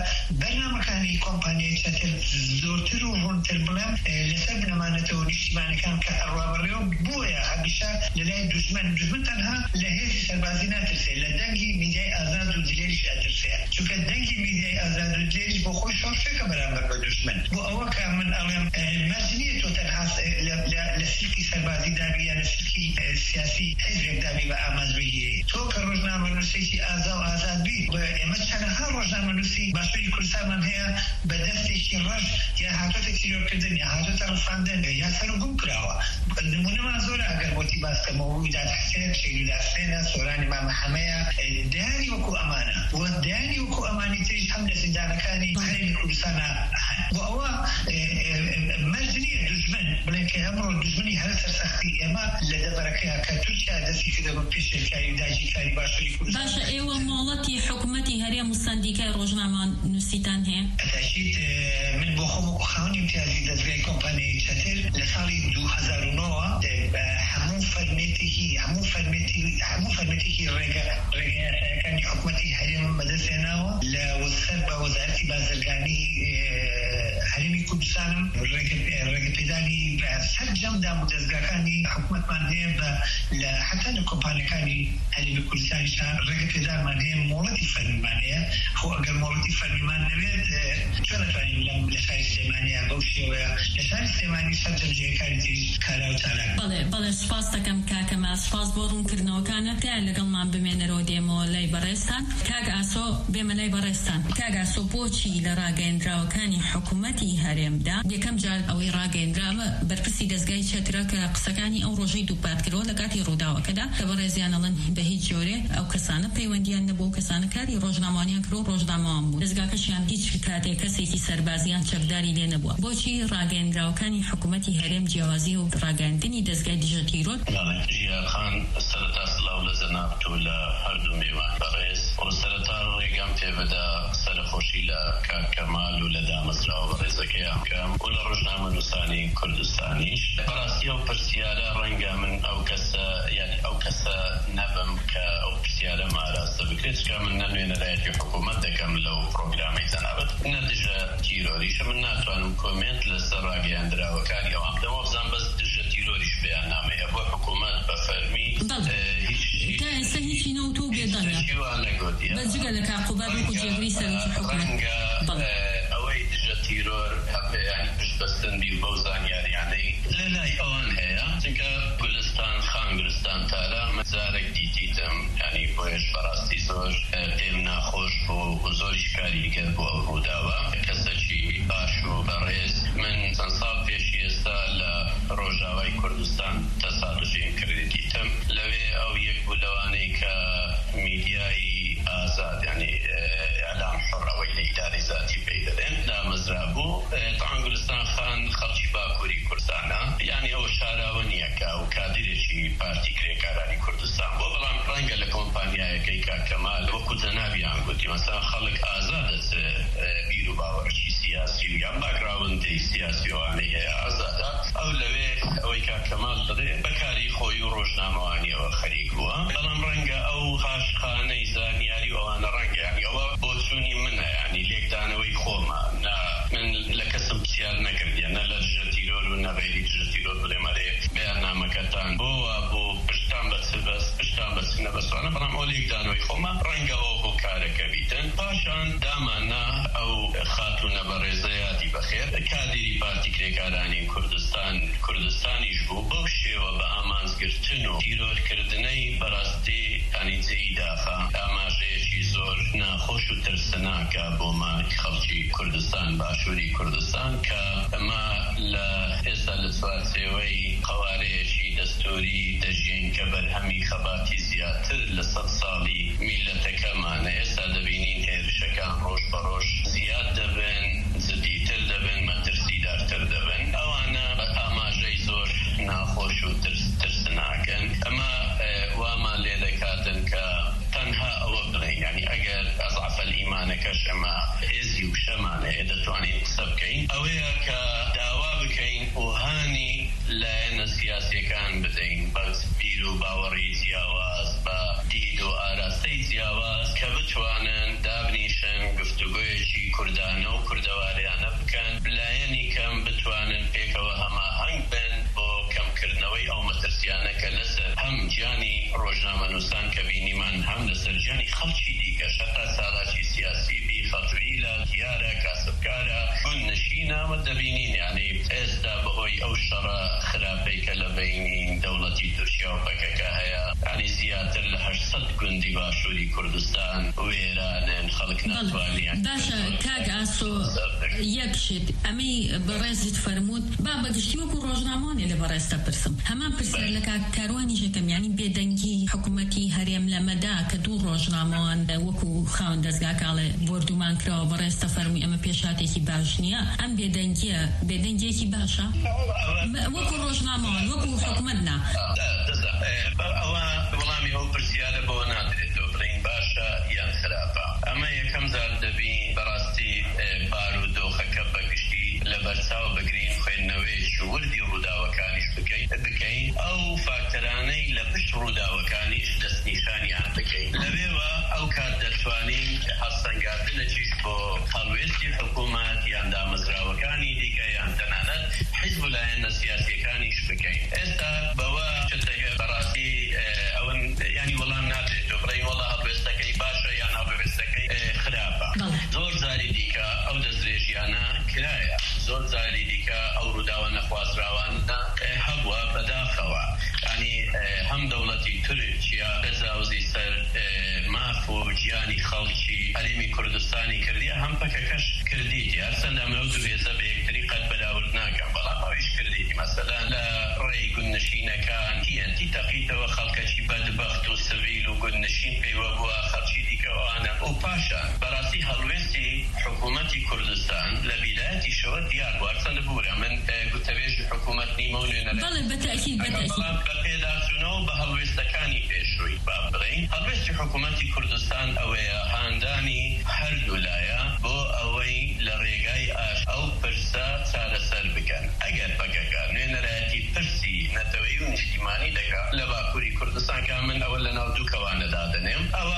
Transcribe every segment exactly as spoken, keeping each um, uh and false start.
برنامجانی کۆمپانیای چەتر زۆرتر و ڕوونتر بڵێم لەسەر بنەمانەتەوە نیشتیمانەکان کە ئەڕوابەڕێەوە بۆیە هەمیشە لەلای دوژمن دوژمن تەنها لە هێزی سەربازی ناترسێ لە دەنگی میدیای ئازاد و دلێریش ئەترسێ چونکە دەنگی میدیای ئازاد و دلێریش بۆ خۆی شۆڕشێکە بەرامبەر بە دوژمن بۆ ئەوە کە من ئەڵێم مەرج نییە تۆ تەنها لە سلکی سەربازی دابی یا لە سلکی سیاسی حیزبێک دابی بە ئامانجبەیی تۆ کە ڕۆژنامەنووسێکی ئازا و ئازاد بی ئێمە چەندەها ڕۆژنامەنووسی باشووری کوردستانمان هەیە بە دەستێکی ڕەش یا هاتۆتە تیرۆرکردن یا هاتۆتە ڕفاندن یا سەرنگوم کراوە نمونەمان زۆرە ئەگەر بۆتی باسکەمەوە ویداد حسێن شەیدولا حسێنە سۆرانی مامەحەمەیە دایانی وەکو ئەمانە و دایانی وەکو ئەمانی تریش هەم لە زیندانەکانی هەرێمی کوردستانە بۆ ئەوە مەرج نییە دوژمن بڵێن کە ئەمڕۆ دوژمنی هەر سەرسەختی ئێمە لە دەبەرەکەیە کە تورکیا دەستی کردە بە پێشێرکاری و داگیرکاری باشووری کوردستان. باشە ئێوە مۆڵەتی حکوومەتی هەرێم و سەندیکای ڕۆژنامەنووسیتان هەیە؟ تاکید من بۆ خۆم وەکو خاوەنی امتیازی دەستگای کۆمپانیای چەتر لە ساڵی دوو هەزار و نۆ هەموو فەرمێتێکی هەموو فەرمێتی هەموو فەرمێتێکی ڕێگە ڕێگەیاسایەکانی حکوومەتی هەرێم بەدەستێناوە لە وەسەر بە وەزارەتی بازرگانی هەرێمی کوردستانم ڕێگەپێدانی سەرجەم دام و دەستگاکانی حکوومەتمان هەیە بە لە حتا لە کۆمپانیەکانی هەرێمی کوردستانیشان ڕێگەپێدانمان هەیە مۆڵەتی فەرمیمان هەیە خۆ ئەگەر مۆڵەتی فەرمیمان نەبێت چۆن نەتوانین لەم لە شاری سلێمانیە بەو شێوەیە لە شاری سلێمانی سەرجەم جێگەکانی تریش کارا و چالاک. بەڵێ بەڵێ سوپاس دەکەم کاکەمە سوپاس بۆ ڕوونکردنەوەکانە تیان لەگەڵمان بمێنەرەوە دێمەوە لای بەڕێستان کاک ئاسۆ بێمە لای بەڕێستان کاک ئاسۆ بۆچی لە ڕاگەیەندراوەکانی حکوومەتی هەرێمدا یەکەم جار ئەوەی ڕاگەیەندراوە بەرپرسی دەستگای چەترە کە قسەکانی ئەو ڕۆژەی دووپاتکردەوە لە کاتی ڕووداوەکەدا کە بە ڕێزیانەڵەن بە هیچ جۆرێ ئەو کەسانە پەیوەندیان نەبوو کەسانە کاری ڕۆژنامەوانیان کرد و ڕۆژنامەوان بوو دەستگاکەشیان هیچ کاتێک کەسێکی سەربازیان چەکداری لێ نەبووە بۆچی ڕاگەیەندراوەکانی حکوومەتی هەرێم جیاوازی و ڕاگەیاندنی دەستگای دژە تیرۆر ژیانخان سەرەتا سڵاو لە جەناب تۆ لە هەردوو میوان بەڕێز و سەرەتا ڕێگەم پێ بەدا سەرخۆشی لە کاک کەمال و لە دامەزراوە بەڕێزەکەیان بکەم و لە ڕۆژنامەنووسانی کوردستانیش بەڕاستی ئەو پرسیارە ڕەنگە من ئەو کەسە یعنی ئەو کەسە نەبم کە ئەو پرسیارە ماراستە بکرێت چکە من نەنوێنە لایەتی حکوومەت دەکەم لەو پرۆگرامی جەنابەت نەدژە تیرۆریش من ناتوانم کۆمنت لەسەر ڕاگەیاندراوەکانی ئەوام دەوە بزان بەس دژە تیرۆریش بەیان نامەیە بۆ حکوومەت بە فەرمی تا ئێستا هیچی نەوتۆ بێدەنگە بەجگە لە کاقوبات وەکو جێگری سەرۆکی حکوومەت ئەوەی دژە تیرۆر هەپێیانی پشتبەستنبی و بەو زانیاریانەی لە لای ئەوان هەیە چونکە گولستان خانگرستان تارە مەجارێک دیتیتم ینی بۆیش بەڕاستی زۆر پێم ناخۆش بوو و زۆریش کاری کرد بۆ ئەو ڕووداوە کەسێکی باش و بەڕێز من چەند ساڵ پێشی ئێستا لە ڕۆژاوای کوردستان تەسادوفیم کردیتم لەوێ ئەو یەک بوو لەوانەی کە میدیایی ئازاد ینی ئەلام حڕەوەی لە ئیداری ذاتی پێی دەدێن دامەزرا بوو تەعان گولستان خان خەڵکی باکووری کوردستانە یعنی ئەوە شاراوە نییە کە و کادرێکی پارتی کرێکارانی کوردستان بۆ بەڵام ڕەنگە لە کۆمپانیایەکەی کاکەمال وەکو جەنابیان گوتی مەسەڵەن خەڵک ئازادە بیر و باوەڕکی سیاسی و یان باکراوندی سیاسیوانەی هەیە ئازادە ئەو لەوێ ئەوەی کاکەمال دەڵێ بەکاری خۆی و ڕۆژنامەوانیەوە خەریک بووە بەڵام ڕەنگە ئەو قاشقانەی زانیاری و ئەوانە ڕەنگە ینی ئەوە بۆ چوونی منە ینی لێکدانەوەی خۆمە من لە کەسم پرسیار نەکردیە نە لە دژە تیرۆر و نەغەیری دژە تیرۆر بڵێمەرێ بەیاننامەکەتان بۆوە بۆ پشتان بە بەس پشتان بەس نەبەسوانە بەڵام ئەو لێکدانەوەی خۆمە ڕەنگە ئەو بۆ کارەکە بیتن پاشان دامانە ئەو خاتونە بەڕێزەیاتی بەخێر کادری پارتی کرێکارانی کوردستان کوردستانیش بوو بەو شێوە بە ئامانزگرتن و تیرۆرکردنەی بەڕاستی ینی جێی داخە ئاماژەیەکی زۆر ناخۆش و ترسناکە بۆمە خەڵکی کوردستان باشووری کوردستان کە ئەمە لە ئێستا لە چوارچێوەی قەوارەیەکی دەستوری دەژین کە بەرهەمی خەباتی زیاتر لە سەد ساڵی میلەتەکەمانە ئێستا دەبینین هێرشەکان ڕۆژ بە ڕۆژ زیاد دەبن جدیتر دەبن مەترسیدارتر دەبن ئەوانە ئاماژەی زۆر ناخۆش و ترسناکەن ئەمە وامان لێ دەکاتن کە تەنها ئەوە بڵێن ینی ئەگەر ئەضعف الئیمانەکەش ئەمە هێزی و شەمانەیە دەتوانین قسە بکەین ئەوەیە کە داوا بکەین ئوهانی لایەنە سیاسیەکان بدەین بە بیر و باوەڕی جیاواز بە دید و ئاراستەی جیاواز کە بتوانن دابنیشن گفتوگۆیەکی دەوارەیانە بکەن لایەنی کەم بتوانن پێکەوە هەماهەنگ بن بۆ کەمکردنەوەی ئەو مەترسیانە کە لەسەر هەم گیانی ڕۆژنامەنووسان کە بینیمان هەم لەسەر گیانی خەڵکی دیکە شەتا ساڵاتی سیاسی بی خەتویلە دیارە کاسبکارە گون نشینە ئەمە دەبینین یعنی ئێستا بەهۆی ئەو شەڕە خراپەی کە لە بینی دەوڵەتی تورکیا و پەکەکە هەیە یعنی زیاتر لە هەشت گوندی باشووری کوردستان وێرانن خەڵک ناتوانیان باشە کاک ئاسۆ یەکشت ئەمەی بەڕێزت فەرمووت با بەگشتی وەکو ڕۆژنامەوانێ لە بەڕێستە پرسم هەمان پرسیار لە کاک کاروانی ژەکەم یعنی بێدەنگی حکوومەتی هەرێم لەمەدا کە دوو ڕۆژنامەوان وەکو خاوەن دەستگاکاڵێ بردومان کراوە بەڕێستە فەرمووی ئەمە پێشاتێکی باش نییە ئەم بێدەنگیە بێدەنگێکی باشە وەکو ڕۆژنامەوان وەکو حکوومەت نا ئەوە وەڵامی ئەو پرسیارە بەوە نادرێتەوە بڵین باشە یان خراپە ئەمە یەکەم جار دەبی بەڕاستی بارودۆخەکە بەگشتی لە بەرچاو بگرین خوێندنەوەیەکی وردی ڕووداوەکانیش بکەین بکەین ئەو فاکتەرانەی لە پشت ڕووداوەکانیش دەستنیشانیان بکەین لەوێوە ئەو کات دەتوانین هەڵسەنگاندنێکیش بۆ هەڵوێستی حکوومەت یان دامەزراوەکانی دیکە یان تەنانەت حیزب و لایەنە سیاسیەکانیش بکەین ئێستا بەوە بەڕاستی ئەوەن ینی وەڵام نادرێتەوە بڵین وەڵا هەڵوێستەکەی باشە یان هەڵوێستەکەی خراپە زۆر جاری دیکە ئەو دەستدرێژیانە کرایە زۆر جاری دیکە ئەو ڕووداوە نەخوازراوانە هەبووە بەداخەوە ینی هەم دەوڵەتی تورکیا بەزاوزی سەر ماف و گیانی خەڵکی هەرێمی کوردستانی کردیە هەم پەکەکەش کردیتی هەرچەندە ئەمە ئەو دوو هێزە بە یەکتری قەت بەراورد ناکەم بەڵام ئەویش کردیتی مەسەلەن لە ڕێی گوندنشینەکان تیەنتی تەقیتەوە خەڵکەکی بەدبەخت و سڤیل و گوندنشین پێیوە بووە خەڵکی دیکەوانە و پاشان بەڕاستی هەڵوێستی حکوومەتی کوردستان لە بیدایەتیشەوە دیار بوو هەرچەندە بوورە من گوتەبێژی حکوومەت نیمە و نوێنە بەڵێ بەتەکید بەتەکید بە پێداچوونەوە بە هەڵوێستەکانی پێشڕووی با بڵین هەڵوێستی حکوومەتی کوردستان ئەوەیە هاندانی هەردوو لایە بۆ ئەوەی لە ڕێگای ئاش ئەو پرسە چارەسەر بکەن ئەگەر بەگەکە نوێنەرایەتی پرسی نەتەوەی و نیشتیمانی دەکات لە باکووری کوردستان کە من ئەوە لە ناو دوو کەوانەدا دەنێم ئەوە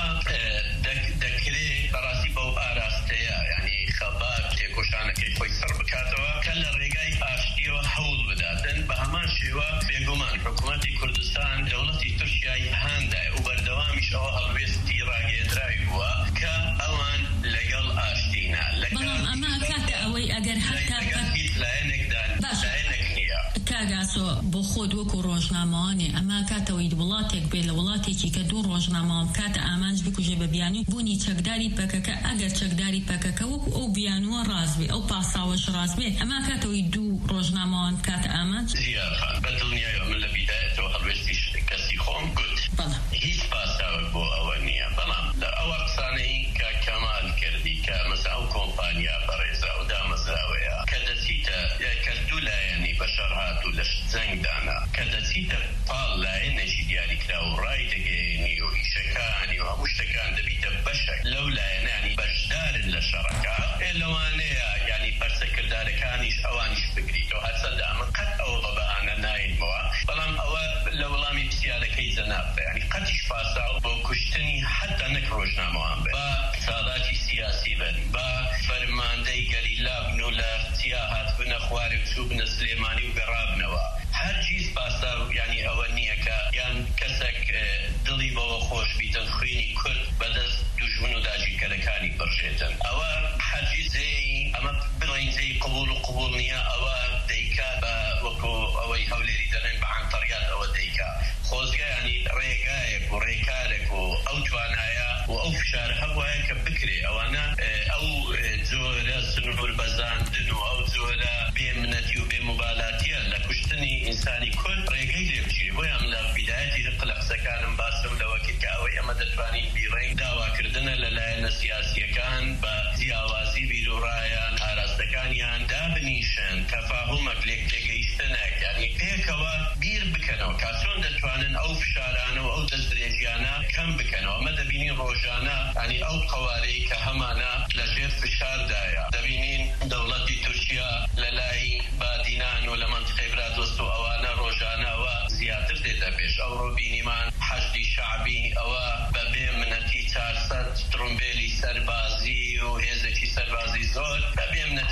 دەکرێت بەڕاستی بەو ئاراستەیە یعنی خەبات تێکۆشانەکەی خۆی سەر بکاتەوە کە لە ڕێگای ئاشتیەوە هەوڵ بداتن بە هەمان شێوە بێگومان حکوومەتی کوردستان دەوڵەتی تورکیای هاندای و بەردەوامیش ئەوە هەڵوێستی ڕاگەیەدراوی بووە کە ئەوان لەگەڵ ئاشتینە بەڵام ئەمە کاتە ئەوەی ئەگەر هەتا لایەنێکدان لایەنێک نییە کاگاسۆ بۆ خۆت وەکو ڕۆژنامەوانێ ئەما کاتەوەی وڵاتێک بێ لە وڵاتێکی کە دوو ڕۆژنامەوەم کاتە ئامانج بکوژێ بە بیانی بوونی چەکداری پەکەکە ئەگەر چەکداری پەکەکە وەکو ئەو بیانوە ڕازبێ ئەو پاساوەش ڕازبێ ئەما کاتەوەی دوو ڕۆژنامەوان کاتە ئامانج زیارخان بەدڵنیایە من لە بیدایەتەوە هەڵوێستی کەسی خۆم گوت هیچ پاساوەک بۆ ئەوە نییە بەڵام لە ئەوە قسانەی کە کەمال کردی کە مەسا ئەو کۆمپانیا بەڕێزە و دامەزراوەیە کە دەچیتە کە دوو لایەنی بەشەر هات و لە جەنگدانا کە دەچیتە پاڵ لایەنێکی دیاریکرا و ڕای دەگەێنی و ئیشەکانی و هەموو شتەکان دەبیتە بەشێک لەو لایەنانی بەشدارن لە شەڕەکە لەوانەیە ینی پەرسەکردارەکانیش ئەوانیش بگریتەوە هەرچەندە ئەمە قەت ئەوە بە بەهانە ناینەوە بەڵام ئەوە لە وەڵامی پرسیارەکەی جەنابتە ینی قەتیش پاساو بۆ کوشتنی حتا نەک ڕۆژنامەوان بێ بە ساڵاتی سیاسی بن بە فەرماندەی گەلیلا بن و لە چیا هاتبنە خواری و چوو بنە سلێمانی و گەڕابنەوە هەرگیز پاساو ینی ئەوە نییە کە یان کەسێک دڵی بەوە خۆش بیتن خوێنی کورد بەدەست دوژمن و داگیرکەرەکانی بڕژێتن ئەوە هەرگیز زێی ئەمە بڵین زێی قبول و قبول نییە ئەوە دەیکا بە وەکو ئەوەی هەولێری دەڵێن بە عنتەریات ئەوە دەیکا خۆزگا ینی ڕێگایەک و ڕێکارێک و ئەو توانایە و ئەو فشارە هەبوایە کە بکرێ ئەوانە ئەو جۆرە سنوور بەزاندن و ئەو جۆرە بێمنەتی و بێموبالاتیە لە کوشتنی ئینسانی کورد ڕێگەی لێ بچێ بۆیان لە بیدایەتی قلە قسەکانم باسم لەوەکی کە ئەوەی ئەمە دەتوانین بیڕێین داواکردنە لەلایەنە سیاسیەکان بە جیاوازی بیرروڕایان ئاراستەکانیان دابنیشن تەفاهومەک لێک تێگەیشتنێک یعنی پێکەوە بیر بکەنەوە کا چۆن دەتوانن ئەو فشارانە و ئەو دەستدرێژیانە کەم بکەنەوە ئەمە دەبینین ڕۆژانە ینی ئەو قەوارەی کە هەمانە لەژێر فشاردایە دەبینین دەوڵەتی تورکیا لە لای بادینان و لە منتقەی برادۆست و ئەوانە ڕۆژانەوە زیاتر دێتە پێش ئەوڕۆ بینیمان حەشدی شەعبی ئەوە بەبێ منەتی چارسەد ترومبێلی سەربازی و هێزێکی سەربازی زۆر بەبێ منەتی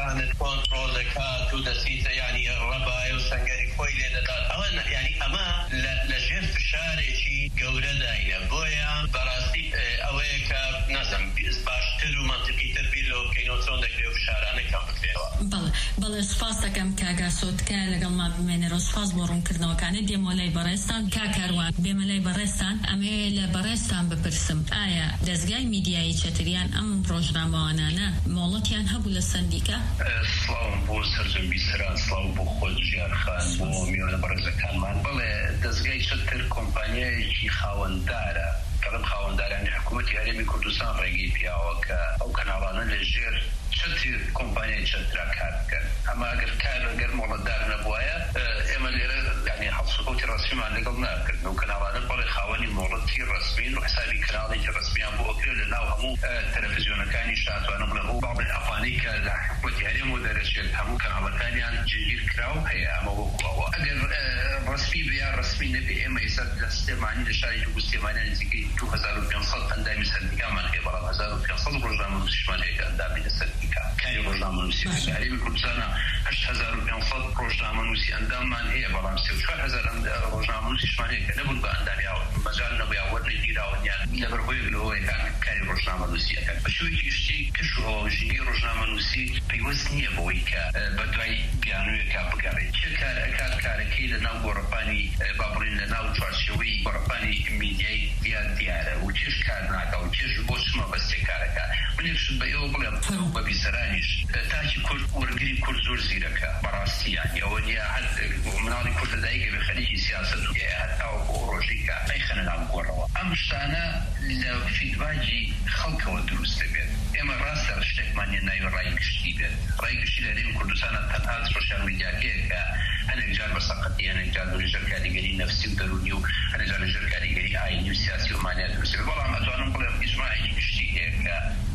توانت كنترولەکات و دەسیتە ینی ڕەبایە و سەنگەری خۆی لێ دەدات ئەوە ینی ئەمە لەژێر فشارێکی گەورە داینە بۆیە بەڕاستی ئەوەیە کە نەزم باشتر و منطقیتر بیر لەوە بکەینەوە چۆن دەکرێت و فشارانە کەم بکرێتەوە. بەڵێ بەڵێ سوپاس دەکەم کاگاسۆتکە لەگەڵمان بمێنێرەوە سوپاس بۆ ڕوونکردنەوەکانت دێمە لای بەڕێستان کاکاروان بێمە لای بەڕێستان ئەمێ لە بەڕێستان بپرسم ئایا دەستگای میدیایی چەتریان ئەم ڕۆژنامەوانانە مۆڵەتیان هەبوو لە سندیکە؟ سڵاوم بۆ سەرجەمبی سەران سڵاو بۆ خۆت ژیانخان بۆ میوانە بەڕێزەکانمان بڵێ دەستگای چەتر کۆمپانیایەکی خاوەنددارە کەڵم خاوەنددارانی حکوومەتی هەرێمی کوردستان ڕێگەی پیاوە کە ئەو کەناڵانە لە ژێر چەتر کۆمپانیای چەترا کار بکەن ئەمە ئەگەر کار ئەگەر مۆڵەتدار نەبوایە ئێمە لێرە ینی هەڵسوکەوتی ڕەسمیمان لەگەڵ ناکردن و کەناڵانە بەڵێ خاوەنی مۆڵەتی ڕەسمین و حسابی کەناڵێکی ڕەسمیان بۆ ئەکرێت لە ناو هەموو تەلەڤیزیۆنەکانی شاتوانە بڵێ بۆ باڵێ ئەفانەی کە لە حکوومەتی هەرێم و دەرەچێت هەموو کەناڵەکانیان جێگیر کراو هەیە ئەمە وەکوەوە ئەگەر ڕەسمی بێ یا ڕەسمی نەبێ ئێمە ئێستا لە سلێمانی لە شاری کوردستێمانیان نزیکەی دوو هەزار و پێنج سەد ئەندامی سەردیکامان هەیە بەڵام هەزار و پێنج سەد ڕۆژنامە نووسیشمان هەیە کە ئەندامی لە سەردیکا کاری ڕۆژنامە نووسی هەرێمی کوردستانە هەشت هەزار و پێنج سەد ڕۆژنامە نووسی ئەنداممان هەیە بەڵام سێ و چوار هەزار ڕۆژنامە نووسیشمان هەیە کە نەبوون بە ئەندامی مەجال نەبووە وەرنەی گیراوەنیان لەبەرهۆی لەوەی کاری ڕۆژنامە نووسی ئەکەن بە شێوەیەکی گشتی کەش و هەواژینگەی ڕۆژنامە نووسی پەیوەست نییە بەوەی کە بە دوای بیانوویەکە بگەڕێت چه کار ئەکات کارەکەی لە ناو گۆڕەپانی با بڵێن لە ناو چوارچێوەی گۆڕەپانی میدیای دیار دیارە و چێش کار ناکە و چێش بۆ چمە بەستێ کارەکە منێکشت بە ئێوە بڵێم بە بیسەرانیش تاکی کورد وەرگری کورد زۆر زیرەکە بەڕاستی یانی ئەوە نیە هەر مناڵی کورد لەدایکە بە خەریکی سیاسەت و هەتاوە بۆ ڕۆژەی کە ئەیخەنە ناو گۆڕەوە ئەم شتانە لە فیدباکی خەڵکەوە دروست دەبێت ئێمە ڕاستە شتێکمان نیە ناوی ڕایگشتی بێت ڕایگشتی لە هەرێمی کوردستانە تەنها سۆشیال میدیاکەیە کە هەندێک جار بە سەقەتی هەندێک جار لەژێر کاریگەری نەفسی و دەرونی و هەندێک جار لەژێر کاریگەری ئاینی و سیاسی و مانیا دروست دەبێت بەڵام ئەتوانم بڵێم ئیجماعێکی گشتی هەیە کە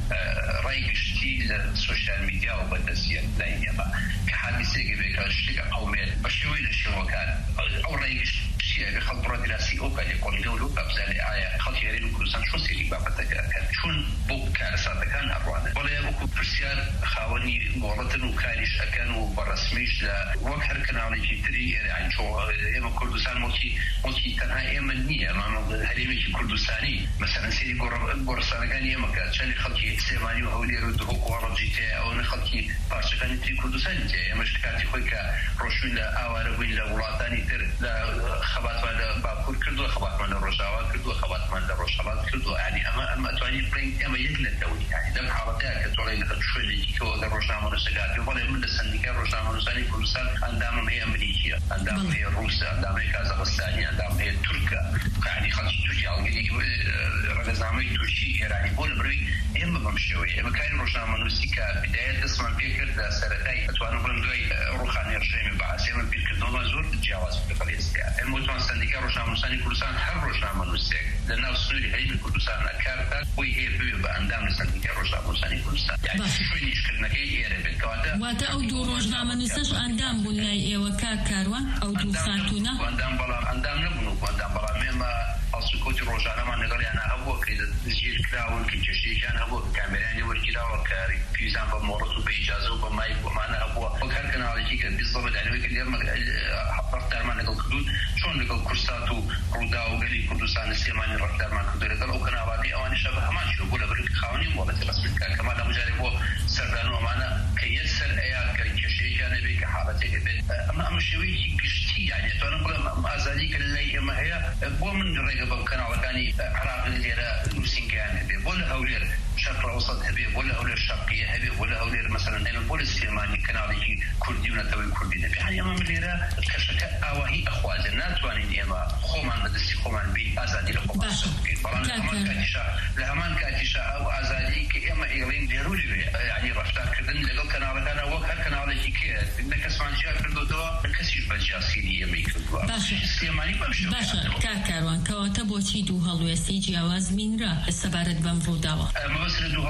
ڕایگشتی لە سۆشیال میدیا و بەدەستیەک لای ئێمە کە حادیسەیەکە بێت کە شتێکە قەومێت بە شێوەی لە شێوەکان ئەو ڕایگشتیە بێ خەڵک بڕە دیراسی ئەو کە لێکۆڵینە و لەو بابزانێ ئایا خەڵکی هەرێمی کوردستان چۆن سێری بابەتەکە ئەکەن چۆن بۆ کارەساتەکان هەڕوانە بەڵێ وەکو پرسیار خاوەنی گۆڕەتن و کاریش ئەکەن و بەڕەسمیش لە وەک هەر کەناڵێکی تری ئێمە کوردستان مڵکی مڵکی تەنها ئێمە نییە هەرێمێکی کوردستانی مەسەلەن سێری گۆڕستانەکانی ئێمە کە چەندی خەڵکی سێمانی و هەولێر و دهۆک و ڕەجی تێ ئەوەنە خەڵکی پارچەکانی تری کوردستانی تێ ئێمەش کاتی خۆی کە ڕۆژووین لە ئاوارە بووین لە وڵاتانی تر لە خەباتمان لە باکوور کردووە خەباتمان لە ڕۆژاوا کردووە خەباتمان لە ڕۆژهەڵات کردووە ینی ئەمە ئەمە ئەتوانین بڵین ئێمە یەک نەتەوەی ینی لەم حاڵەتەیە کە تۆڵی لە شوێنێکی کەەوە لە ڕۆژنامە نووسەکاتی بەڵێ من لە سندیکای ڕۆژنامە نووسانی کوردستان ئەندامم هەیە ئەمریکیە ئەندام هەیە ڕووسە ئەندام هەیە کازاخستانی ئەندام هەیە تورکە ینی خەڵکی تورکی هەڵگەری ڕەگەزنامەی تورکی ئێرانی بۆ لە بڕی ئێمە بەم شێوەیە ئێمە کاری ڕۆژنامە نووسی کە بدایەت دەستمان پێ کرد لە سەرەتای ئەتوانم بڵێم دوای ڕوخانی ڕژێمی بەعاسی ئێمە بیرکردنەوەمان زۆر جیاواز بکە ئێستا ئێمە وتوان سندیکای ڕۆژنامە نووسانی کوردستان هەر ڕۆژنامە نووسێک لە ناو سنووری هەرێمی کوردستانە کار بکات بۆی هەیە ببێ بە ئەندام لە سندیکای ڕۆژنامە نووسانی کوردستان یعنی شوێنی ئیشکردنەکەی ئێرە بێت کەواتە واتە ئەو دوو ڕۆژنامە نووسەش ئەندام بوون لای ئێوە کاک کاروان ئەو دوو خاتوونە ئەندام بەڵام ئەندام نەبوون و ئەندام بەڵام ئێمە هەڵسوکەوتی ڕۆژانەمان لەگەڵیانە هەبووە کە دەستگیر کراون کە کێشەیەکیان هەبووە کامێرایانی وەرگیراوە کە پیزان بە مۆڵەت و بە ئیجازە و بە مایک بۆمانە هەبووە وەک هەر کەناڵێکی کە بیست دەڵێت ئەنوەی کە ئێمە ڕەفتارمان لەگەڵ کردوون چۆن لەگەڵ کورسات و ڕوودا و گەلی کوردستانی سلێمانی ڕەفتارمان کردو لەگەڵ ئەو کەناڵانی ئەوانیشە بە هەمان شێوە بۆ لە بەر خاوەنی مۆڵەتی ڕەسمی کار کەمان هەمووجارێ بۆ سەردان و ئەمانە کە یەک سەر ئەیان کە کێشەیەکیان هەبێت کە حاڵەتێکە بێت ئەمە ئەمە شێوەیەکی گشتی یعنی ئەتوانم بڵێم ئەم ئازادی کە لای ئێمە هەیە بۆ من ڕێگە بەم کەناڵەکانی عراق لێرە نووسینگیان هەبێ بۆ لە هەولێر شەرق ئەوسەط هەبێ بۆ لە هەولێر شەرقیە هەبێ بۆ لە هەولێر مەسەلەن هەبێ بۆ لە سلێمانی کەناڵێکی کوردی و نەتەوەی کوردی دەبێ یعنی ئەمە لێرە کەشەکە ئاواهی ئەخوازە ناتوانین ئێمە خۆمان بەدەستی خۆمان بین ئازادی لە خۆمان بکەین بەڵام لە هەمان کاتیشا لە هەمان کاتیشا ئەو ئازادی کە ئێمە ئێڵین لێروری بێ یعنی ڕەفتارکردن لەگەڵ کەناڵەکانە وەک هەر کەناڵێکی کێ نە کەسمان جیا کردوتەوە کەسیش بەجیاسیری ئێمەی کردووە سلێمانی بەم شێوە باشە کاک کاروان کەواتە بۆچی دوو هەڵوێستی جیاواز بینرا سەبارەت بەم ڕووداوە مەبەست لە دوو هەڵوێستی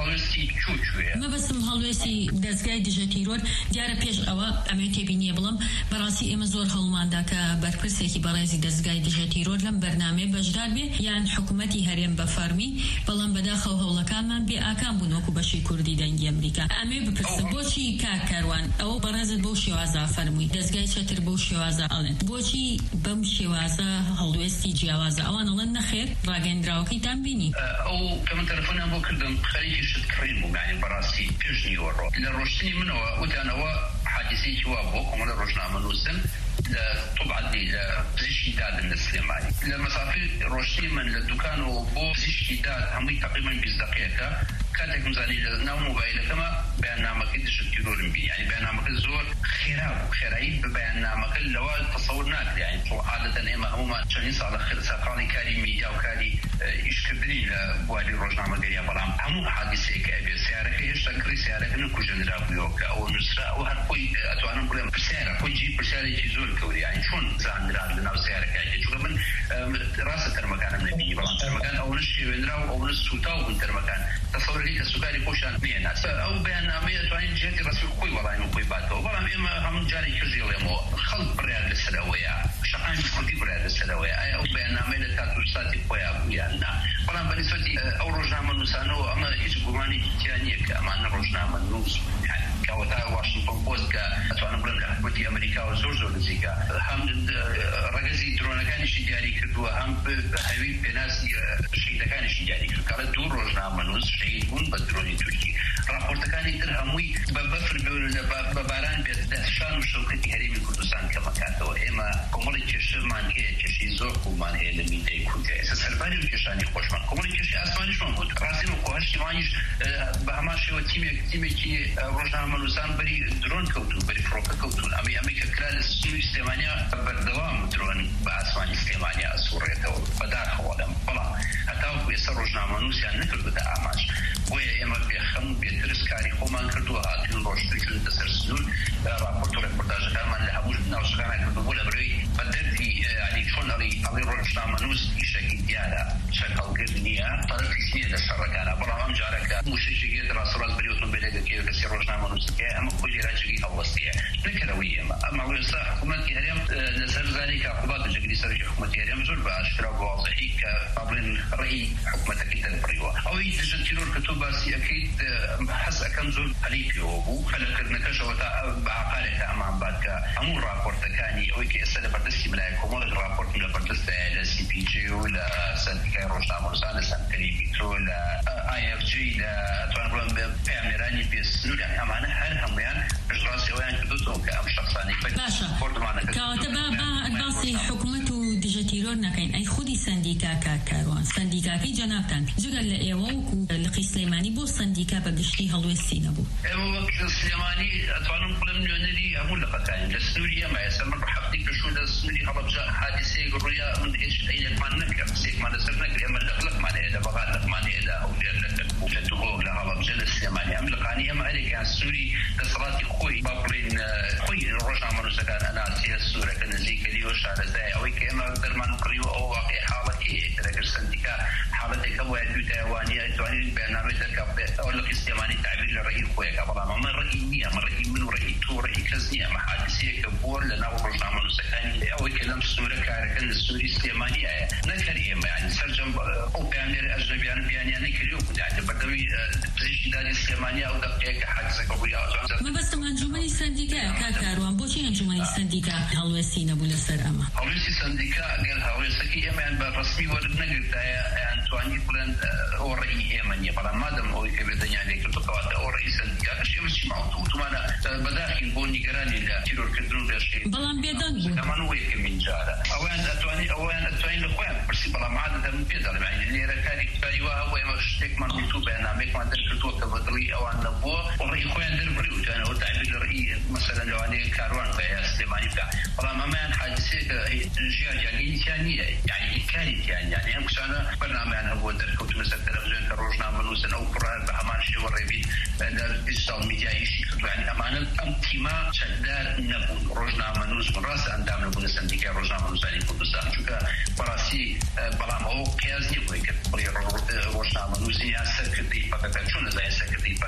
هی چوچویە مەبەستم هەڵوێستی دەستگای دژە تیرۆر دیارە پێش ئەوە ئەمێ تێبینیە بڵم بەڕاستی ئێمە زۆر هەڵماندا کە بەرپرسێکی بەڕێزی دەستگای دژە تیرۆر لەم بەرنامێ بەشدار بێ یان حکوومەتی هەرێم بە فەرمی بەڵام بەداخەو هەوڵەکانمان بێ ئاکان بوون وەکو بەشی کوردی دەنگی ئەمریکا ئەمێ بپرسم بۆچی کاکەروان ئەو بەڕێزت بەو شێوازە فەرمووی دەستگای چەتر بەو شێوازە ئەڵێن بۆچی بەم شێوازە هەڵوێستی جیاوازە ئەوان ئەڵێن نەخێر ڕاگەندراوەکەیتان بینی ئەو کە من تەلەفۆنیان بۆ کردم خەریکی شت کڕین بوو یعنی بەڕاستی پێش نیوەڕۆ لە ڕۆشتنی منەوە وتیانەوە حادیسەیەکی وا بووە کۆمەڵە ڕۆژنامە نووسن لە طبعاً لە پزیشکی دادن لە سلێمانی لە مەسافەی ڕۆشتنی من لە دوکانەوە بۆ پزیشکی داد هەمووی تقریباً بیست دقیقەکە کاتێک مزانی لە ناو مۆبایلەکەمە بەیاننامەکەی دژە تیرۆرم بینی یعنی بەیاننامەکە زۆر خێرا بوو خێرایی بە بەیاننامەکە لەوە تەسەوور ناکرێ یعنی تۆ عادەتەن ئێمە هەمومان چەندین ساڵە سەرقاڵی کاری میدیا و کاری ئیشکردنی لە بواری ڕۆژنامەگەریە بەڵام هەموو حادیسەیەکە ئەبێ سیارەکە هێشتا کڕی سیارەکە نەکوژەندرا بوویەوە کە ئەوە نووسرا ئەوە هەر خۆی ئەتوانم بڵێم پرسیارە خۆی جی پرسیارێکی زۆر کەوری یعنی چۆن زاندرا لە ناو سیارەکەیە چونکە من ڕاستە تەرمەکانم نەبینی بەڵام تەرمەکان ئەوە شێوێنرا و ئەوە سوتاو بوون تەرمەکان تەسەووری کە سوکاری خۆشان نێناسە ئەو بەیاننامەیە ئەتوانین جێتی ڕسمی خۆی وەڵامی خۆی باتەوە بەڵام ئێمە هەموو جارێکی ژێڵێمەوە خەڵک بڕیار لەسەرەوەیە شەقامی کوردی بڕیار لەسەرەوەیە ئایا ئەو بەیاننامەیە لە کاتوساتی خۆیان بوویان نا بەڵام بەنسبەتی ئەو ڕۆژنامە نووسانەوە ئەمە هیچ گومانێکی تیا نییە کە ئەمانە ڕۆژنامە نووس کەواتە واشنگتن پۆست کە ئەتوانم بڵێم لە حکومەتی ئەمریکاوە زۆر زۆر نزیکە هەم ڕەگەزی درۆنەکانیشی دیاری کردووە هەم هەوی پێناسی شەیدەکانیشی دیاری کرد کەڵە دوو ڕۆژنامە نووس شەید بوون بە درۆنی تورکی راپۆرتەکانی تر هەمووی بە بەفر بە باران بێت شان و شەوکەتی هەرێمی کوردستان کەمەکاتەوە ئێمە کۆمەڵی کێشەمان هەیە کێشەی زۆر خومان هەیە لە میدیای کوردی ئێستا سەرباری و کێشانی خۆشمان کۆمەڵی کێشەی ئاسمانیشمان بوو ڕاستی و هەشتیوانیش بە هەمان شێوە تیمێک تیمێکی ڕۆژنامە نووسان بەری درۆن کەوتون بەری فڕۆکە کەوتون ئەمەی ئەمەی کە کرا لە سنووری سلێمانیا بەردەوام درۆن بە ئاسمانی سلێمانیا ئەسوڕێتەوە بەداخەوە لەم بەڵام هەتاوەکو ئێستا ڕۆژنامە نووسیان نەکردوتە ئاماژ بۆیە ئێمە بێخەم و بێترس کاری خۆمان کردووە هاتوون ڕۆشتوچون دەسەر سنوور راپۆرت و ڕێپۆرتاژەکانمان لە هەموو ناوچەکانە کردبوو لە بەرەوەی بە دەردی ینی چۆن ئەڵی ئەڵی ڕۆژنامە نووس ئیشێکی دیارە چەکەڵگرت نییە تەرەفیش نییە لە شەڕەکانە بەڵام ئەم جارەکە موشێکی گێت ڕاستەڕاست بەری ئۆتۆمبیلێکەکەی کەسی ڕۆژنامە نووسەکەی ئەمە خۆی لێراجێکی هەڵوەستیە نەکەرەوەی ئێمە ئەمە ئێستا حکوومەتی هەرێم لەسەر زاری کاقوبات بەجێگری سەرۆکی حکوومەتی هەرێم زۆر بە ئاشکرا و واضحی کە بڵێن ڕێی حکوومەتەکەی دەربڕیوە ئەوەی دژە تیرۆر کە تۆ باسی ئەەکەیت حەز ئەەکەم زۆر هەلی پێوە بوو خەلەکردنەکەشەوە تا بە عقارێکە ئەمان بات کە هەموو راپۆرتەکانی ئەوەی کە ئێستا لە بەردەستی ملای کۆمەڵێک راپۆرتم لە بەردەستایە لە سی پی جی و لە سەندیکای ڕۆژنامە نووسان لە سەنتەری میترۆ لە ئای ئەف جی لە توان بڵێم پەیامێرانی پێسنووریان ئەمانە هەر هەمویان پشتڕاستیەوەیان کردوتەوە کە ئەم شەخصانی کەواتە با باسی حکوومەت و دژە تیرۆر نەکەین ئەی خودی سەندیکا کاکاروان سەندیکاکەی جەنابتان جگەل لە ئێوە وەکو لقی سلێمانی بۆ سەندیکا بە گشتی هەڵوێستی نەبوو ئێوە وەک سلێمانی ئەتوانم بڵێم نوێنەری هەموو لەقەکانی لە سنووری ئەمە ئێستا من ڕەحەفتی پێشوو لە سنووری هەڵەبجە حادیسەیەک ڕوویە من هیچ عینێکمان نەکرد قسەیەکمان لەسەر نەکرد ئێمە لەقلقمان هەیە لە بەغا لەقمان هەیە لە ئەولێر لە دوغۆ لە هەڵەبجە لە سلێمانی ئەم لەقانی ئەمە هەرێکیان سنووری دەسەڵاتی خۆی با بڵێن خۆی ڕۆژنامە نووسەکان ئەناسیە سوورەکە نزیکەریەوە شارەزای ئەوەی کە ئێمە دەرمان کڕیوە ئەو واقعی حاڵەتی ئەگەر سەندیکا حاڵەتێکە وایە دووتایوانیە ئەتوانین بەیاننامەی دەرکا بڵێت ئەوە لەقی سلێمانی تعبیر لە ڕێی خۆیەکە بەڵام ئەمە ڕێی نییە ئەمە ڕێی من و ڕێی تۆ ڕێی کەس نییە ئەمە حادیسەیەکە بۆ لە ناو ڕۆژنامە نووسەکانی ئەوەی کە لەم سنوورە کارەکە لە سنووری سلێمانی ئایە نەکەری ئێمە یعنی سەرجەم ئەو پەیامێر ئەجنەبیان بیانیان نەکردووە بوو یعنی بەردەمی پزیشکی دادی سلێمانی ئەو دەقەیەکە حادیسەکە بووی ئازان مەبەستم ئەنجومەنی سەندیکایە کاکاروان بۆچی ئەنجومەنی سەندیکا هەڵوێستی نەبوو لەسەر ئەمە هەڵوێستی سەندیکا ئەگەر هەڵوێستەکەی ئێمەیان بە ڕسمی وەرد نەگرتایە ئەیان توانی بڵێن ئەو ڕێی ئێمە نییە بەڵام مادەم ئەوەی کە بێدەنیان لێکردووە کەواتە ئەو ڕێی سەندیکاکەش ئێمە چی ماوەتە وتمانە بەداخین بۆ نیگەرانی لە تیرۆرکردن و لێشەی بەڵام بێدەنگ بوو ئەمان وەیەکە منجارە ئەویان ئەتوانی ئەویان ئەتوانین لە خۆیان پرسی بەڵام عادەتە من پێ دەڵێم یعنی لێرە کاری کاری وا هەبوو ئێمە شتێکمان وتو بەیاننامەیەکمان دەرکردووە کە بەدڵی ئەوان نەبووە و ڕێی خۆیان دەربڕی وتیانەوە تعبیر لە ڕێی مەسەلەن لەوانەیە کاروان بەیە سلێمانی بکە بەڵام ئەمەیان حادیسەیەکە ژیان یاگەیتیان نییە یعنی ئینکاریتیان یعنی ئەم کچانە بەرنامەیان هەبووە دەرکەوتونە سەر تەلەڤیزیۆن کە ڕۆژنامە نووسن ئەو کوڕان بە هەمان شێوە ڕێبین لە دیجیتال میدیاییشی کردووە یعنی ئەمانە ئەم تیما چەکدار نەبوون ڕۆژنامە نووس بوون ڕاستە ئەندام نەبوون لە سەندیکای ڕۆژنامە نووسانی کوردستان چونکە بەڕاستی بەڵام ئەوە قیاس نییە بۆی کە بڵێ ڕۆژنامە نووسی یان سەرکردەی پەکەکە چۆن نەزانین سەرکردەی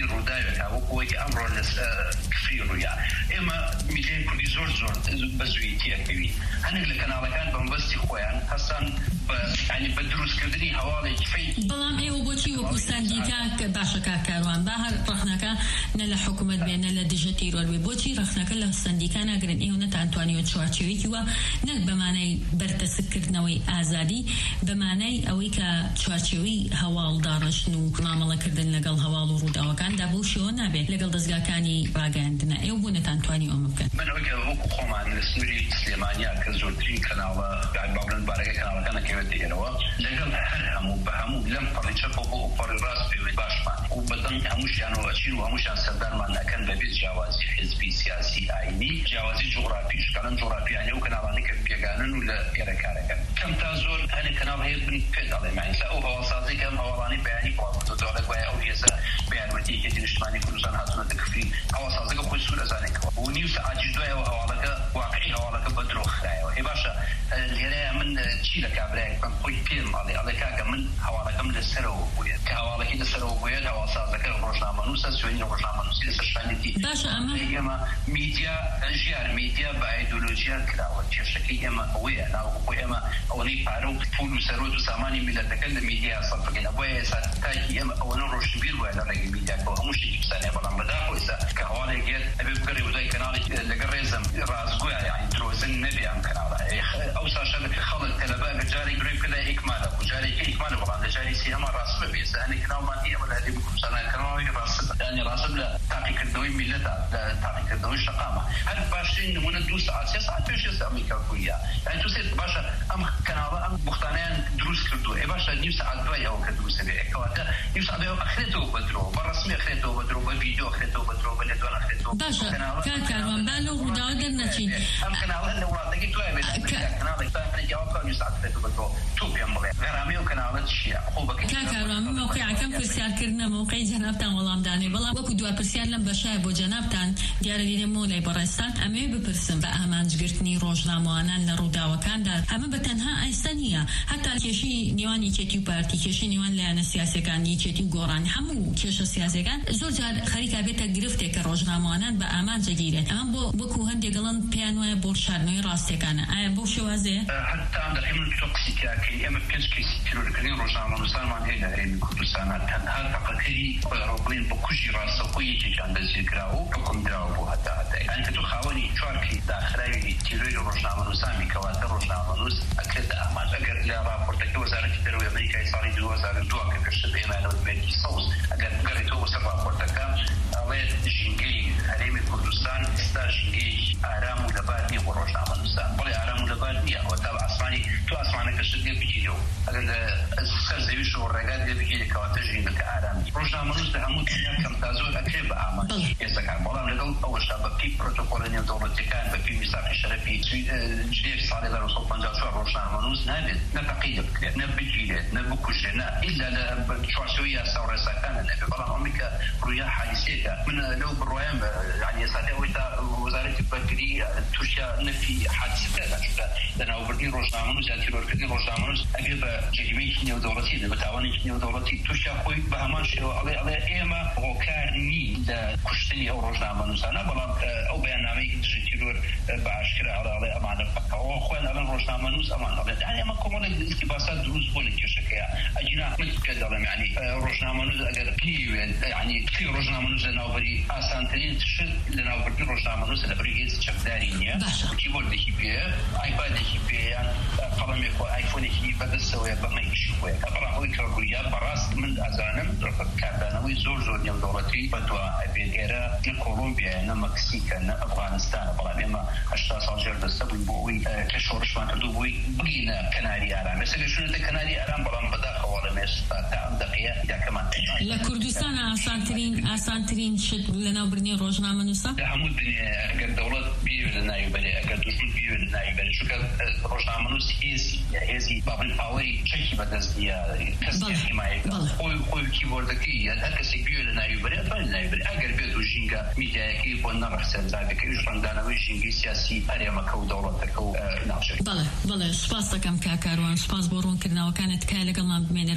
ڕووداوێت وەکوەوەی ئەمڕۆ لە کفری ڕوویا ئێمە میدیای کوردی زۆر زۆر بەزووی تێکەوی هەندێک لە کەناڵەکان بەمبەستی خۆیان هەستان ینی بە دروستکردنی هەواڵێکی فەی بەڵام ئێوە بۆچی وەکو سەندیکا باشە کاکاروان با هەر ڕەخنەکە نە لە حکوومەت بێ نە لە دژە تیرۆر بێ بۆچی ڕەخنەکە لە سەندیکا ناگرن ئێوە نەتانتوانیوە چوارچێوەیەکی وە نەک بەمانای بەردەستکردنەوەی ئازادی بەمانای ئەوەی کە چوارچێوەی هەواڵ داڕشتن و مامەڵەکردن لەگەڵ هەواڵ و ڕووداوەکاندا بۆ شێوە نابێت لەگەڵ دەستگاکانی ڕاگەاندنە ئێوە بۆ نەتانتوانی ئەومە بکەن من ئەوەکە وەکو خۆمان لە سنووری سلێمانیا کە زۆرترین کەناڵە باڵن بارەکە کەناڵەکانەکەوێت دێنەوە لەگەڵ هەر هەموو بە هەموو لەم پەڕی چەپە بۆ پەڕی ڕاست پێوەی باشمان و بەدەم هەمووشیانەوە ئەچین و هەمووشیان سەردارمان نەکەن بەبێت جیاوازی حزبی سیاسی ئاینی جیاوازی جوغرافی شکەڵەن جوغرافیانێ و کەناڵانی کە پێگانن و لە ئێرەکارەکەن کەم تا زۆر هەنێک کەناڵ هەیە بن پێ دەڵێ مانیسا ئەو هەواڵسازی کەم هەواڵانی بەیانی بڵاوتۆ دۆڵێک وایە ئەو هێزە بەیانوەتیەکێتی نیشتمانی کوردستان هاتوونەتە کفری هەواڵسازەکە خۆی سوور ئەزانێکەوە و نیو سەعاتی دوایەوە هەواڵەکە واقعی هەواڵەکە بە درۆ خرایەوە هێ باشە لێرەیە من چی لە کابراایەک بم خۆی پێم ئەڵێ ئەڵێ کاکە من هەواڵەکەم لەسەرەوە بووە کە هەواڵەکەی لەسەرەوە بووە هەواڵسازەکە ڕۆژنامەنووسە سوێنی ڕۆژنامەنووسی لەسەر شانێتی باشە ئەمە ئێمە میدیا ژیان میدیا بە ئایدۆلۆژیان کراوە کێشەکەی ئێمە ئەوەیە ناوەکو ئێمە ئەوەی پارە و پول و سەرۆت و سامانی میلەتەکە لە میدیا سەڵ بکەین بۆیە ئێستا تاکی ئێمە ئەوەنە ڕۆشنبیر وایە لە ڕێگەی میدیاکەوە هەموو شتێکی بزانێ بەڵام بەداخۆ ئێستا کە هەواڵێک هێت ئەبێ بگەڕێ بۆ دوای کەناڵی لەگەڵ ڕێزم ڕازگۆیە یعنی درۆزن نەبێ ئەم کەناڵە ئەو ساشە خەڵک تەلەبە جارێک گرێ بکە لای ئیکمالە و جارێکی ئیکمالە بەڵام لە جاری سێهەمە ڕاست بێ ئێستا هەندێک کەناڵمان هەیە ئەمە لە هەرێمی کوردستان کەناڵێکی ڕاست یعنی ڕاست لە تاقیکردنەوەی میلەتە لە تاقیکردنەوەی شەقامە هەر باشترین نمونە دوو سەعات سێ سەعات پێش ئێستا ئەمریکا کوریە یعنی تو سێ باشە ئەم کەناڵە ئەم بوختانەیان دروست کردووە ئێ باشە نیو سەعات دوای ئەوە کە دروستە بێ کەواتە نیو سەعات دوای ئەخرێتەوە بە درۆ بە ڕەسمی ئەخرێتەوە بە درۆ بە ڤیدیۆ ئەخرێتەوە بە درۆ بە لێدوان ئەخرێتەوە باشە کاکاروان با لەو ڕووداوە دەرنەچین ئەم کەناڵە لە وڵاتێکی دوای بێت کەناڵێک تاقیەوە بکە نیو سەعات ئەخرێتەوە بە درۆ تو پێم بڵێ غەرامی و کەناڵە چییە خۆ بەکە کاکاروان من مەوقعەکەم پرسیارکردنە مەوقعی جەنابتان وەڵامدانێ بەڵام وەکو دوای پرسیار لەم بەشایە بۆ جەنابتان دیارە دیدەم مۆلای بەڕێستان ئەمێ بپرسم بە ئامانجگرتنی ڕۆژنامەوانان لە ڕووداوەکاندا ئەمە بە تەنها ئایستا نییە هەتا کێشی نێوان یەکێتی و پارتی کێشی نێوان لایەنە سیاسیەکان یەکێتی و گۆڕانی هەموو کێشە سیاسیەکان زۆر جار خەریکا بێتە گرفتێک کە ڕۆژنامەوانان بە ئامانجەگیرێت ئەم بۆ وەکو هەندێک گەڵن پێیان وایە بۆڕشاردنەوەی ڕاستیەکانە ئایا بۆ شێوازەیە هەتا دەقیمن تۆقسیکاکەی ئێمە پێنج کەسی تیرۆرکردنی ڕۆژنامەنووسانمان هەیە لە هەرێمی کوردستانە تەنها تەقەکەری ڕۆبڵین بە کوژی ڕاستەوخۆی یەکێکیان دەستگیرکراوە و حکم دراوە بۆ هەتا هەتای یعنی کە تو خاوەنی چوارکی داخراوی تیرۆری ڕۆژنامەنووسانی کەواتە ڕۆژنامەنووس ئەکرێتە ئاماژ ئەگەر لە راپۆرتەکەی وەزارەتی دەرەوەی ئەمریکای ساڵی دوو هەزار و دوو کە پێشتر بێمانەوە بێتی سەوز ئەگەر بگەڕێتەوە سەر راپۆرتەکە ئەڵێ ژینگەی هەرێمی کوردستان ئێستا ژینگەی ئارام و لەبار نییە بۆ ڕۆژنامەنووسان بڵێ ئارام و لەبار نییە ئەوە تا بە ئاسمانی تو ئاسمانەکەشت لێ بگیرەوە ئەگەر لە سەر زەویش و ڕێگات لێ بگیرێ کەواتە ژینگەکە ئارامی ڕۆژنامەنووس لە هەموو دنیا کەم تا زۆر ئەکرێ بە ئاماژ ئێستاکان بەڵام لەگەڵ ئەوەشتا بە پێی پرۆتۆکۆڵە نێودەوڵەتیەکان بە پێی میساقی شەرەفی جلێش ساڵی هەزار و سەد و پەنجا و چوار ڕۆژنامەنووس نابێت نە تەقیە بکرێت نە بگیرێت نە بکوژێت نە ئیلا لە چوارچێوەی یاسا و ڕێساکانە نەبێت بەڵام ئەمریکا ڕوویا حادیسەیەکە من لەو بڕوایم یعنی ئێستا ئەوەی تا وەزارەتی بەرگری تووشیا نەفی حادیسەکە چونکە لەناوبردنی ڕۆژنامەنووس یا تیرۆرکردنی ڕۆژنامەنووس ئەگەر بە جەریمەیەکی نێودەوڵەتی بە تاوانێکی نێودەوڵەتی تووشیا خۆی بە هەمان شێوە ئەڵێ ئەڵێ ئێمە هۆکار نین لە کوشتنی ئەو ڕۆژنامەنووسانە بەڵام ئەو بەیاننامەی دژی تیرۆر بە ئاشکرا ئەڵێ ئەڵێ ئەمانە ئەوە خۆیان ئەڵێن ڕۆژنامەنووس ئەمان ئەڵێ یعنی ئەمە کۆمەڵێک ئیلتیباسات دروست بۆ لە کێشەکەیە ئەجینا من پێ دەڵێم یعنی ڕۆژنامەنووس ئەگەر بێوێت یعنی کلی ڕۆژنامەنووس لەناوبەری ئاسانترین شت لەناوبردنی ڕۆژنامەنووس لەبەری هیچ چەکداری نییە کیبۆردێکی پێ ئایپادێکی پێ یان قەڵەمێک و ئایفۆنێکی بەدەستەوەیە بەمەیشی خۆیە بەڵام ئەوەی کە ڕوویا بەڕاست من ئەزانم کاردانەوەی زۆر زۆر نێودەوڵەتی بەدوا ئەبێت ئێرە نە کۆڵۆمبیایە نە مەکسیکە نە ئەفغانستانە بەڵام ئێمە هەشتا ساڵ ژێردەستە بووین بۆ ئەوەی کە شۆڕشمان کردوو بووی بگینە کەناری ئارام ئێستا لێشونێتە کەناری ئارام بەڵام بەداخەوە لە مێستا تا ئەم دەقەیە یاکەمان لە کوردستانە ئاسانترین ئاسانترین شت لەناوبردنی ڕۆژنامەنووسە لە هەموو دنیا ئەگەر دەوڵەت بیوێت لە ناوبەرێ ئەگەر دوژمن بیوێت لە ناوبەرێ چونکە ڕۆژنامەنووس هێزی هێزی بابل پاوەری چەکی بەدەست نییە کەسی حیمایەکە خۆی خۆی کیبۆردەکەی هەر کەسێک بیوێت لە ناوبەرێ ئەتوانێت لە ناوبەرێ ئەگەر بێت و ژینگە میدیایەکەی بۆ نەڕەخسەندراوێکەکەیش ڕەندانەوەی ژینگەی سیاسی هەرێمەکە و دەوڵەتەکە و ناوچەکە بەڵێ بەڵێ سوپاس دەکەم کاکاروان سوپاس بۆ ڕوونکردنەوەکانت تکایە لەگەڵمان بمێنەرەوە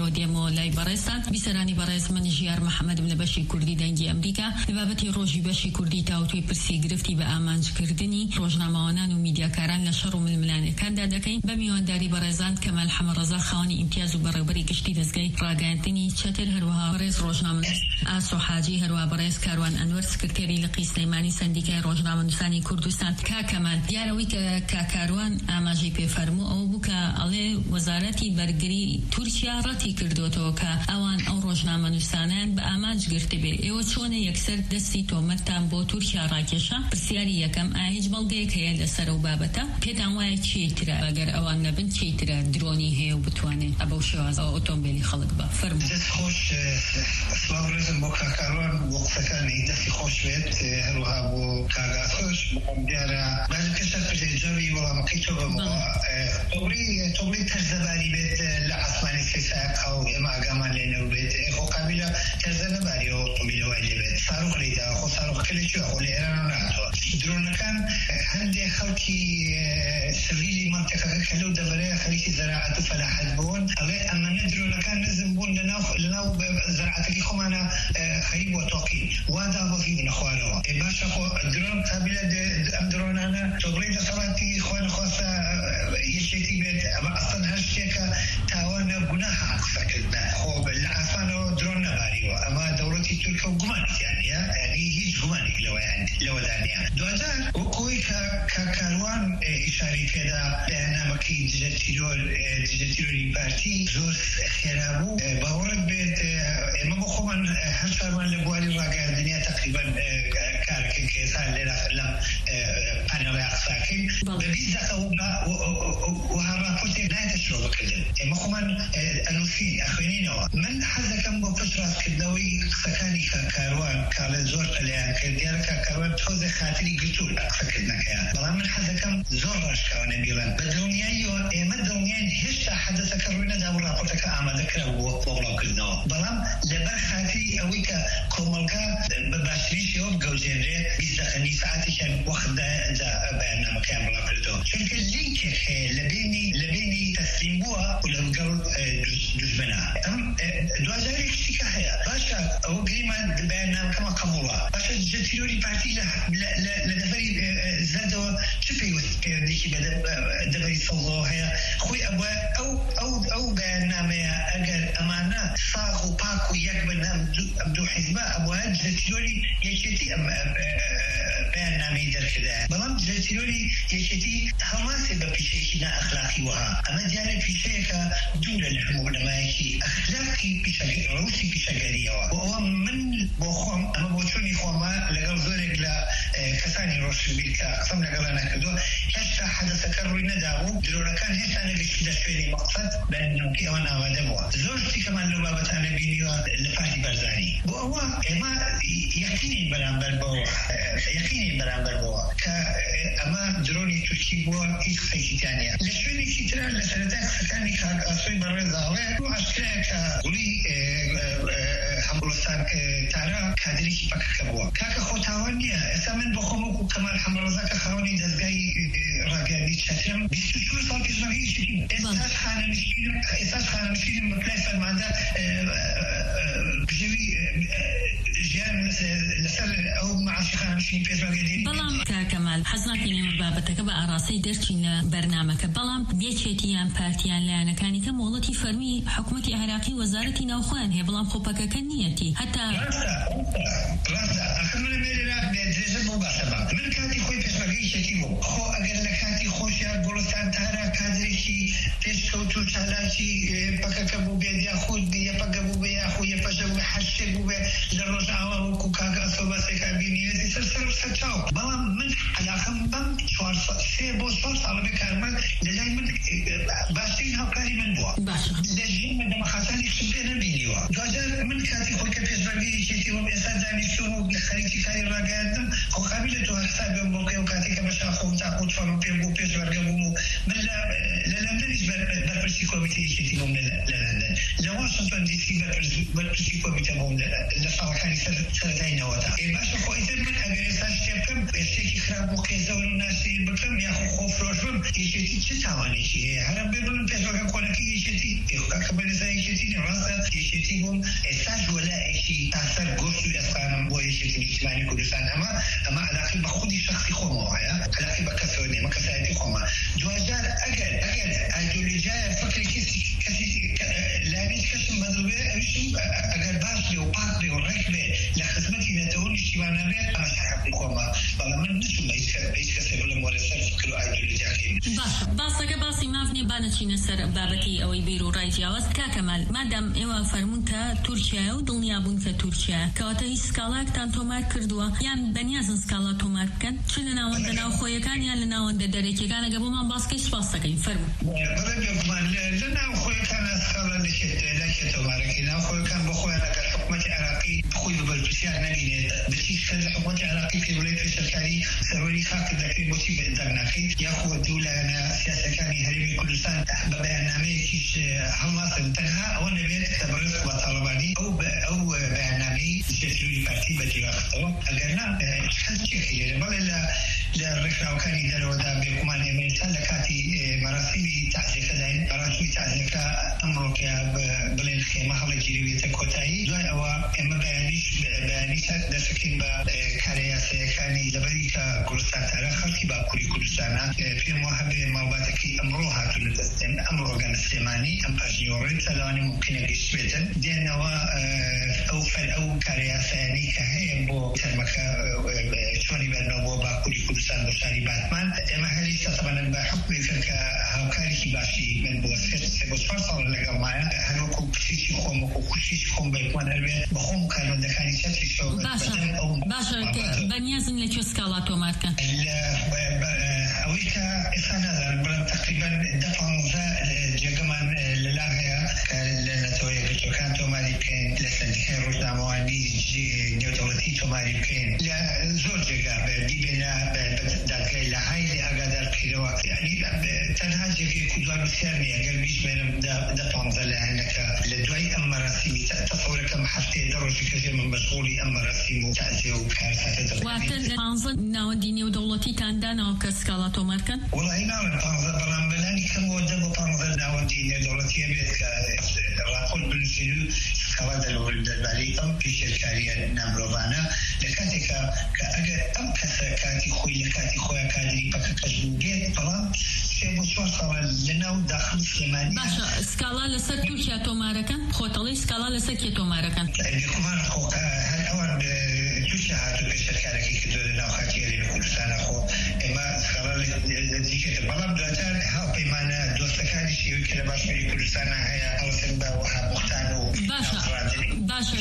بمێنەرۆ دێمەوە لای بەڕێستان بیسەرانی بەڕێز من ژیار محەممەد لە بەشی کوردی دەنگی ئەمریکا لە بابەتی ڕۆژی بەشی کوردی تاوتوی پرسی گرفتی بە ئامانجکردنی ڕۆژنامەوانان و میدیاکاران لە شەڕ و ململانەکاندا دەکەین بە میوانداری بەڕێزان کەمال حەمەڕەزا خاوەنی ئیمتیاز و بەڕێوەبەری گشتی دەزگای ڕاگەیاندنی چەتر، هەروەها بەڕێز ڕۆژنامەنووس ئاسۆ حاجی، هەروەها بەڕێز کاروان ئەنوەر سکرتێری لقی سلەیمانی سەندیکای ڕۆژنامەنووسانی کوردستان. کاکەمال دیارەوەی کە کاکاروان ئاماژەی پێفەرموو ئەو بوو کە ئەڵێ وەزارەتی بەرگری تورکیا ڕەتی کردوتەوە کە ئەوان ئەو ڕۆژنامەنووسانیان بە ئامانج گرتە بێ. ئێوە چۆنە یەکسەر دەستی تۆمەتتان بۆ تورکیا ڕاکێشا؟ پرسیاری یەکەم، ئایا هیچ بەڵگەیەک هەیە لەسەر ئەو بابەتە؟ پێتان وایە چیترە ئەگەر ئەوان نەبن چیترە درۆنی هەیە و بتوانێت ئەبەو شێوازە ئۆتۆمبیلی خەڵک بە فەرموو. دەست خۆش سڵاو ڕێزم بۆ کاکاروان بۆ قسەکانی دەستی خۆش بێت، هەروەها بۆ کاگا خۆش دیارە باز پێشە پرسیجاوی وەڵامەکەی تۆ بمەوە تۆبڵی تەرزەباری بێت لە عەسمانی سێساق و ئێمە ئاگامان لێ نەو بێت خۆ قابلە تەرزە نەباریەوە ئۆتۆمبیلەوەی لێ بێت ساروخ لێداوە خۆ ساروخەکە لێکوێ خۆ لە ئێران ناتەوە. درۆنەکان هەندێک خەڵکی سڤیلی مانتێقەکە کە لەو دەبەرەیە خەریکی زەراعەت و فەلاحەت بوون ئەڵێ ئەمەنە درۆنەکان نزم بوون لەناو زەراعەتەکەی خۆمانە خەریب وە تۆقین وا دابەغی بنە خوارەوە. باشە خۆ درۆن قابلە ئەم درۆنانە تۆبڵی دەسەڵاتی خۆی نەخواستە یەکێتی بێت ئەمە ئەسڵەن هەر شتێکە تاوانە گوناحە قسەکردن خۆ لە ئاسمانەوە درۆن نەباریوە. ئەمە دەوڵەتی تورکە و گومانیانە یعنی هیچ گومانێک لەوەدا نیە. دواتر ئەوی کە کاکاروان ئیشاری پێدا بەیاننامەکەی دژە تیرۆر دژە تیرۆری پارتی زۆر خێرا بوو. باوەڕت بێت ئێمە بۆ خۆمان هەر ساروان لە بواری ڕاگەیاندنیا تقریبا کارەکەی کە ئێستا لێرە لەم پانێڵی قساکەین بە بیست دقیقە وها راپۆرتێک نایەتە شۆڕکردن. ئێمە خۆمان ئەنووسین ئەخوێنینەوە. من حەز دەکەم بۆ پشت ڕاستکردنەوەی قسەکانی کاکاروان کاڵێ زۆر قەلیان کرد دیارە کاکاروان تۆزێ خاتری گرتووە لە قسەکردنەکەیان، بەڵام من حەز دەکەم زۆر ڕاشکاوە نەبیڵێن بە دڵنیاییەوە ئێمە دڵنیاین هێشتا حەدەسەکە ڕووی نەدا و راپۆرتەکە ئامادەکرا بۆ بڵاوکردنەوە، بەڵام لەبەر خاتری ئەوەی کە کۆمەڵگا بە باشتریشەوە بگەوجێنرێ بیست دقیقە ساعتێکیان وەختدا بەیاننامەکەیان بڵاوکردەوە. چونکە لینکێک هەیە لەبینی لەبینی تەسلیم بووە و لەگەڵ دوژمنە. ئەم دوازارێکشتی کە هەیە باشە ئەوە گریمان بەیاننامەکەمە قبوڵە، باشە دژە تیرۆری پارتی لە دەبەری زەردەوە چ پێویست پەیوەندێکی بە دەبەری سەوڵەوە هەیە؟ خۆی ئەوە ئەو ئەو ئەو بەیاننامەیە ئەگەر ئەمانە ساغ و پاک و یەک بن ئەم دوو حیزبە ئەوە دژە تیرۆری یەکێتی ئەم بەیاننامەی دەرکردایە، بەڵام دژە تیرۆری یەکێتی هەڵماسێ بە پیشەیەکی نائەخلاقی وەها. ئەمە دیارە پیشەیەکە دوورە لە هەموو لەمایەکی ئەخلاقی ڕووسی پیشەگەریەوە. بۆ ئەوە من بۆ خۆم ئەمە بۆ چۆنی خۆمە لەگەڵ زۆرێک لە کەسانی ڕۆشنبیر کە قسەم لەگەڵیان نەکردووە هێشتا حەدەسەکە ڕووی نەدابوو، درۆنەکان هێشتا نەگەیشتە شوێنی مەقسەد بەیاننامەکەی ئەوان ئامادە بووە. زۆر شتێکەمان لەو بابەتانە بینیوە لە پارتی بەرزانی. بۆ ئەوە ئێمە یەقینین بەرامبەر بەوە یەقینین بەرامبەر بەوە کە ئەمە درۆنی تورکی بووە هیچ قسەیەکی تیان نییە. لە شوێنێکی ترە لە سەرەتای قسەکانی کاک ئاسۆی بەڕێزاڵێ بۆ ئاشکرایە کە گوڵی هەمبڵستان تارە کادرێکی پەکەکە بووە. کاکە خۆ تاوان نییە. ئێستا من بۆ خۆم وەکو کەمال حەمەڕەزا کە خاوەنی دەستگای ڕاگەیاندنی چەترم بیست و چوار ساڵ پێشمەرگەیەکی ئێستاش خانەنشینم ئێستاش خانەنشینم بە پلای فەرماندا بژێوی ژیان لەسەر ئەو معاشی خانەنشینی پێشمەرگەدێنی. بەڵام کاکەمال حەز ناکەین بابەتەکە بە ئاڕاستی دەرچین لە بەرنامەکە، بەڵام یەکێتیان پارتیان لایەنەکانی کە مۆڵەتی فەرمی حکوومەتی عێراقی وەزارەتی ناوخۆیان هەیە، بەڵام خۆپەکەکە نیەتی هەتا ڕاستە ئەخر من لێرە درێژە بۆ باشە بە من کاتی خۆی پێشمەرگەی شەتی بوو. خۆ ئەگەر لە کاتی خۆشیان گوڵستان تارە کادرێکی پێشکەوت و چالاکی پەکەکە بوو بێت یاخود یەپەکە بوو بێ یاخود یەپەشە بوو هەر شتێک بوو بێ لە ڕۆژئاوا وەکو کاک ئەسۆ بەسێکا بینیێتی سەر سەر سەر چاو. بەڵام من عەلاقەم بەم سێ بۆ چوار ساڵە بێ کارمەند لەلای من باشترین هاوکاری من بووە. لە ژیانمە دەمەخاتانی شتم پێ نەبینیوە. دوجار من کاتی خۆی کە پێشمەرگەی یەکێتیوەم ئێستا دانیشتووم و لە خەریکی کاری ڕاگەیاندم خۆ قابلە تۆ حسابێم بۆ کێ و کاتێککە بەشاخۆ و تاقوت فەڕم پێم بوو پێشمەرگە بووم و من لە لەندەنیش بەرپرسی کۆمیتەی یەکێتی بووم لە لەندەن، لە واشنگتن دی سی بەرپرسی کۆمیتە بووم لە ساڵەکانی سەرەتای نەوەدا. باشە خۆ إذا من أجل ساشتكم بشيء خراب وكيزون الناس بكم يأخذ خوف روشهم يشتي تتعاني شيء هذا بيقولون بيسوق كونك يشتي يخاك بنزا يشتي نراسا يشتيهم إساج ولا شيء تأثير قصو أصلا هو يشتي اجتماعي كردستان أما أما علاقة بخودي شخصي خوما يا علاقة بكسرني ما كسرتي خوما جوازار أجل أجل أيديولوجيا فكري كسي كسي لا نتكلم مضروبة أيش أجل باصلي وباصلي وركبة لخدمتي نتقول اجتماعنا بيت أنا شحب الخوما والله من نسوا ما يسكت يسكت ولا مرسل فكروا أيديولوجيا كين باش باصك باصي ما فيني بانتشي نسر بابتي أو يبيرو راي جواز كاكمل مادام إيوا فرمونتا تركيا ودنيا بونتا تركيا كواتا سكالاك تان تومار كردوا يعني بنيازن سكالا تومار كان شلنا وندنا وخويا كان يا لنا وند دريكي كان قبل ما باسكيش باسكين فرمو لنا وخويا كان سكالا لشت لشت تومار كنا وخويا كان بخويا لك الحكومة العراقي بخوي بالبسيار نبيني بسيش كان الحكومة العراقي في ولاية الشركاري سوي خاك ذكي موتي بدرناكي ياخذ الدولة أنا سياسة كان هرمي كردستان ببرنامج كيش حماس انتهى أو نبيت تبرز وطالباني أو أو برنامج جسوري بارتي بدي أخطأ أجرنا هل شيء بل لا للرفع وكان يدروا ذا بكمان أمريكا لكاتي مراسيل تعزيك ذين مراسيل تعزيك أمرك بلين خيمة حول جريمة كوتاي جاي أو إما بيانيش بيانيش دسكين بكارياس كان لبريكا كردستان ترى خلقي بكوري كردستان في محبة موباتكي أمروها تلتستن أمرو كان سليماني أم أجيورين سلاني ممكن يجسبتن دين أو أو فل أو كارياس يعني كهي بو ترمك شوني بنو بكوري كردستان بشاري باتمان أما هذه طبعا بحكم فك هاوكاري كباشي من بوسفت بوسفر صار لقى معي هنو كوكسيش خوم وكوكسيش خوم بيكون أربعة بخوم كانوا دكاني شتى شو باشا باشا بنيازن لك سكالاتو ماركا أويكا إخانا بلان تقريبا دفع مزا جاكمان للاغيا لنتوية كتوكان توماري بكين لسنتين روشنا مواني نيوتولتي توماري بكين لا زور جاكا دي بنا دادقاي لهاي لأقادر كيلوا يعني تنها جاكي كدوان بسيارني أقل بيش بينم دفع مزا لأنك لدواي أما راسيمي تصورك محفتي دروجي كثير من مشغولي أما راسيمو تعزيو بكارسات دروجي واتن أنظر ناو ديني ودولتي تاندان أو كسكالاتو ماركن؟ والله نعم بانزل بلان بلاني كم ودب بانزل ناو ديني دولتي بيت راقول بالنسيلو سكالات الولد الباليتم في شركارية نامروبانا لكاتك كأجل أم كسكاتي خوي لكاتي خويا كادري بككجبوجيت بلان شيء شو صار لنا داخل سليمانية باشا سكالا لسر تركيا توماركن خوتلي سكالا لسر كي توماركن يعني كمان خو هل أول تركيا هاتو بشركاري كدولنا وخاتيري بكردستان أخو إما سكالا ذيك بلام دوتان ها بيمانا دوستكاني شيء كده باش في كردستان هي أوسن بوها بختانو باشا باشا